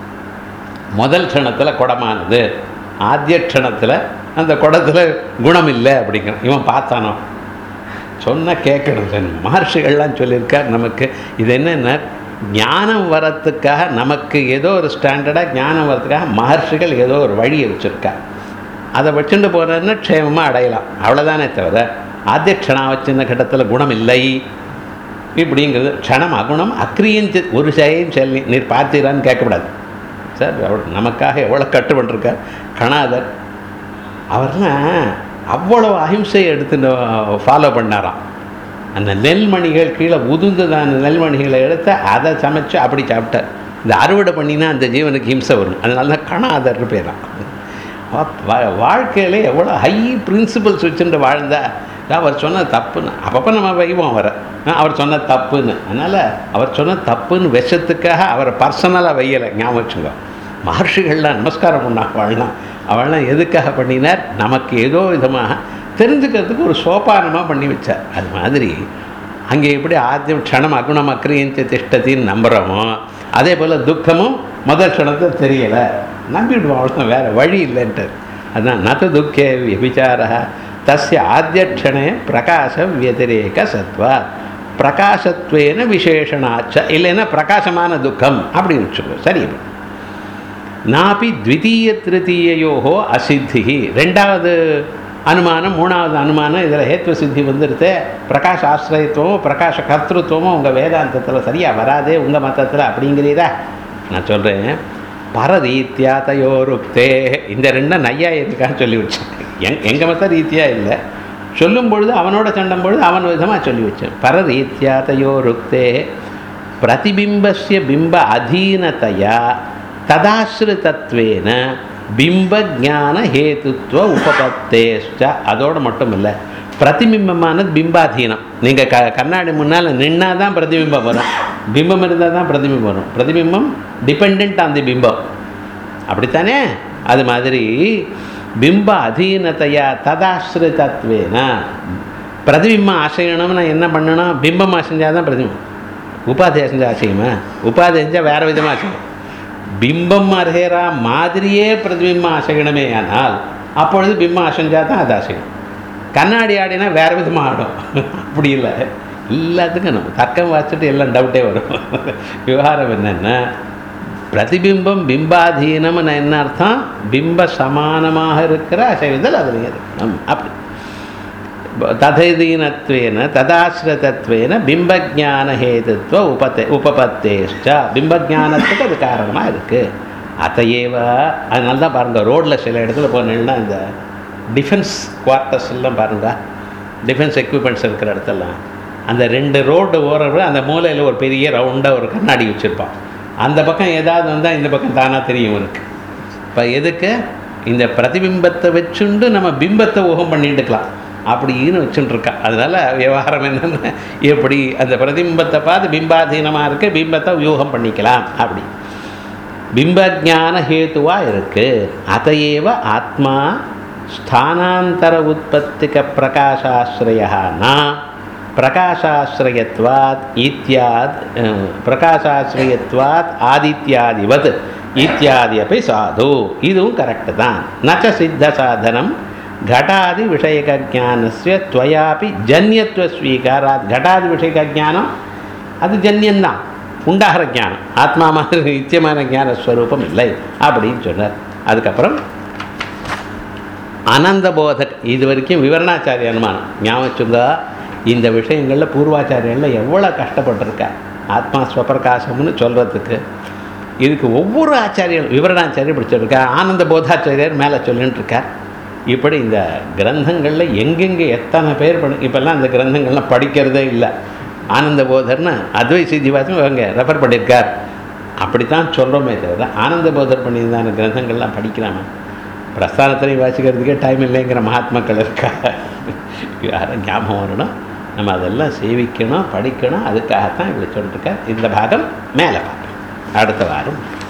முதல் க்ஷணத்தில் குடமானது, ஆத்திய க்ஷணத்தில் அந்த குடத்தில் குணம் இல்லை அப்படிங்கிற. இவன் பார்த்தானோ சொன்னால் கேட்கணும். மகர்ஷிகள்லாம் சொல்லியிருக்கார் நமக்கு. இது என்னென்ன, ஞானம் வரத்துக்காக நமக்கு ஏதோ ஒரு ஸ்டாண்டர்டாக ஞானம் வரத்துக்காக மகர்ஷிகள் ஏதோ ஒரு வழியை வச்சுருக்கா. அதை வச்சுட்டு போகிறேன்னா க்ஷேமமாக அடையலாம், அவ்வளோதானே தவிர ஆத்திய க்ஷணம் வச்சிருந்த கட்டத்தில் குணம் இல்லை இப்படிங்கிறது. க்ஷணம் அகுணம் அக்ரியஞ்சு ஒரு செயலும் சொல்லி நீர் பார்த்தீரான்னு கேட்கக்கூடாது சார். அவர் நமக்காக எவ்வளோ கட்டுப்பட்டுருக்கார் கணாதர். அவர்லாம் அவ்வளோ அஹிம்சையை எடுத்து ஃபாலோ பண்ணாராம். அந்த நெல்மணிகள் கீழே உதுந்துதான நெல்மணிகளை எடுத்து அதை சமைச்சு அப்படி சாப்பிட்டார். இந்த அறுவடை பண்ணினா அந்த ஜீவனுக்கு ஹிம்சை வரும், அதனால தான் கணாதர்னு பேரான். வாழ்க்கையிலே எவ்வளோ ஹை பிரின்சிபல்ஸ் வச்சுட்டு வாழ்ந்தா. அவர் சொன்ன தப்புன்னு அப்பப்போ நம்ம வைவோம் அவரை, அவர் சொன்ன தப்புன்னு. அதனால் அவர் சொன்ன தப்புன்னு விஷத்துக்காக அவரை பர்சனலாக வையலை, ஞாபகம் வச்சுங்க. மகர்ஷிகள்லாம் நமஸ்காரம் பண்ணாங்க. அவள்லாம் எதுக்காக பண்ணினார், நமக்கு ஏதோ விதமாக தெரிஞ்சுக்கிறதுக்கு ஒரு சோபானமாக பண்ணி வச்சார். அது மாதிரி அங்கே எப்படி ஆத்தியம் க்ஷணம் அகுணம் அக்ரியஞ்ச திஷ்டத்தின்னு நம்புகிறோமோ, அதே போல் துக்கமும் முதல் க்ஷணத்தை தெரியலை, நம்பிவிடுவோம், அவ்வளோதான், வேறு வழி இல்லைன்ட்டு. அதுதான் நது துக்கே விபிச்சார தஸ்ய ஆத்தியக்ஷணே பிரகாச வியதிரேக சத்வா பிரகாசத்வேன விசேஷனாச்ச, இல்லைன்னா பிரகாசமான துக்கம் அப்படின்னு வச்சுக்கோ. சரி, நாபி த்விதீய திருத்தீயோஹோ அசித்தி, 2வது அனுமானம் 3வது அனுமானம் இதில் ஹேத்வ சித்தி வந்துடுது. பிரகாஷ ஆசிரியத்துவமும் பிரகாஷ கர்த்திருவமும் உங்கள் வேதாந்தத்தில் சரியாக வராதே உங்கள் மதத்தில் அப்படிங்கிறீரா. நான் சொல்கிறேன், பரரீத்தியா தயோருக்தே, இந்த 2 நையாயிரத்துக்காக சொல்லி வச்சேன். எங்கள் மத்த ரீத்தியாக இல்லை, சொல்லும் பொழுது அவனோட சண்டம் பொழுது அவன் விதமாக சொல்லி வச்சேன். பரரீத்தியா தயோருக்தே பிரதிபிம்பஸ்ய பிம்ப அதீனத்தையா ததாசிரிதத்வேன பிம்ப ஜான ஹேத்துத்வ உபபத்தேஷ்ட. அதோடு மட்டும் இல்லை, பிரதிபிம்பமானது பிம்பாதீனம். நீங்கள் கண்ணாடி முன்னால் நின்னால் தான் பிரதிபிம்பம் வரும், பிம்பம் இருந்தால் தான் பிரதிபிம்பம் வரும். பிரதிபிம்பம் டிபெண்ட் ஆன் தி பிம்பம், அப்படித்தானே? அது மாதிரி பிம்ப அதீனத்தையா ததாசிரிதத்வேனா பிரதிபிம்பம் அசையணும்னா என்ன பண்ணணும்? பிம்பம் அசைஞ்சால் தான் பிரதிபிம்பம். உபாதி அசைஞ்சா அசையுமா? உபாதி செஞ்சால் வேறு விதமாக அசையும். பிம்பம் அசைகிறா மாதிரியே பிரதிபிம்பம் அசையணுமே ஆனால் அப்பொழுது பிம்பம் அசைஞ்சால் தான் அது அசையும். கண்ணாடி ஆடினா வேறு விதமாக ஆடும். அப்படி இல்லை, எல்லாத்துக்கும் நம்ம தர்க்கம் வாசிச்சுட்டு எல்லாம் டவுட்டே வரும். விவகாரம் என்னென்னா பிரதிபிம்பம் பிம்பாதீனம்னு என்ன அர்த்தம்? பிம்ப சமானமாக இருக்கிற அசைவுதல் அதில் அப்படி ததைதீனத்வேன ததாசிரதத்வேன பிம்பஜான ஹேதுத்வ உபபத்தேஷ்ட பிம்பஜானத்துக்கு அது காரணமாக இருக்குது. அதையேவ அதனால தான் பாருங்கள், ரோட்டில் சில இடத்துல போனீங்கன்னா இந்த டிஃபென்ஸ் குவார்ட்டர்ஸ் எல்லாம் பாருங்கள், டிஃபென்ஸ் எக்யூப்மெண்ட்ஸ் இருக்கிற இடத்துலாம் அந்த 2 ரோடு ஓரவு அந்த மூலையில் ஒரு பெரிய ரவுண்டாக ஒரு கண்ணாடி வச்சுருப்பான். அந்த பக்கம் ஏதாவது வந்தால் இந்த பக்கம் தானாக தெரியும் இருக்கு. இப்போ எதுக்கு? இந்த பிரதிபிம்பத்தை வச்சுண்டு நம்ம பிம்பத்தை ஊகம் பண்ணிட்டுக்கலாம் அப்படின்னு வச்சுட்டுருக்கா. அதனால் விவகாரம் என்னென்ன, எப்படி அந்த பிரதிபிம்பத்தை பார்த்து பிம்பாதீனமாக இருக்குது, பிம்பத்தை யூகம் பண்ணிக்கலாம். அப்படி பிம்பஜான ஹேத்துவாக இருக்குது. அதையேவ ஆத்மா ஸ்தானாந்தர உற்பத்திக பிரகாசாஸ்ரயா பிரகாசாஸ்ரயத்வாத் இத்தியாத் பிரகாசாஸ்ரயத்வாத் ஆதித்யாதிவத் இத்தியாதி அப்படி சாது. இதுவும் கரெக்டு தான். நச்ச சித்த சாதனம் घटादि विषयक ज्ञानस्य त्वयापि जन्यत्व स्वीकारात्. घटादि विषयक ज्ञाனம் அது ஜன்யந்தான், உண்டாகிற ஞானம். ஆத்மா மாதிரி நித்தியமான ஞான ஸ்வரூபம் இல்லை அப்படின்னு சொன்னார். அதுக்கப்புறம் அனந்த போதக், இது வரைக்கும் விவரணாச்சாரிய அனுமானம் ஞாபகம். இந்த விஷயங்களில் பூர்வாச்சாரியங்களில் எவ்வளோ கஷ்டப்பட்டிருக்கா ஆத்மா ஸ்வப்பிரகாசம்னு சொல்கிறதுக்கு. இதுக்கு ஒவ்வொரு ஆச்சாரியம், விவரணாச்சாரியர் பிடிச்சிருக்கா, ஆனந்த போதாச்சாரியர் மேலே சொல்லிட்டு இருக்கார். இப்படி இந்த கிரந்தங்களில் எங்கெங்கே எத்தனை பேர் இப்போல்லாம் அந்த கிரந்தங்கள்லாம் படிக்கிறதே இல்லை. ஆனந்த போதர்னு அத்வைத சித்திவாசம் இவங்க ரெஃபர் பண்ணியிருக்கார். அப்படித்தான் சொல்கிறோமே தவிர ஆனந்த போதர் பண்ணியிருந்தான கிரந்தங்கள்லாம் படிக்கிறாங்க. பிரஸ்தானத்திலையும் வாசிக்கிறதுக்கே டைம் இல்லைங்கிற மகாத்மாக்கள் இருக்கா. யாரும் ஞாபகம் வரணும், நம்ம அதெல்லாம் சேவிக்கணும், படிக்கணும். அதுக்காகத்தான் இப்படி சொல்லிட்டுருக்கார். இந்த பாகம் மேலே பார்க்கணும் அடுத்த வாரம்.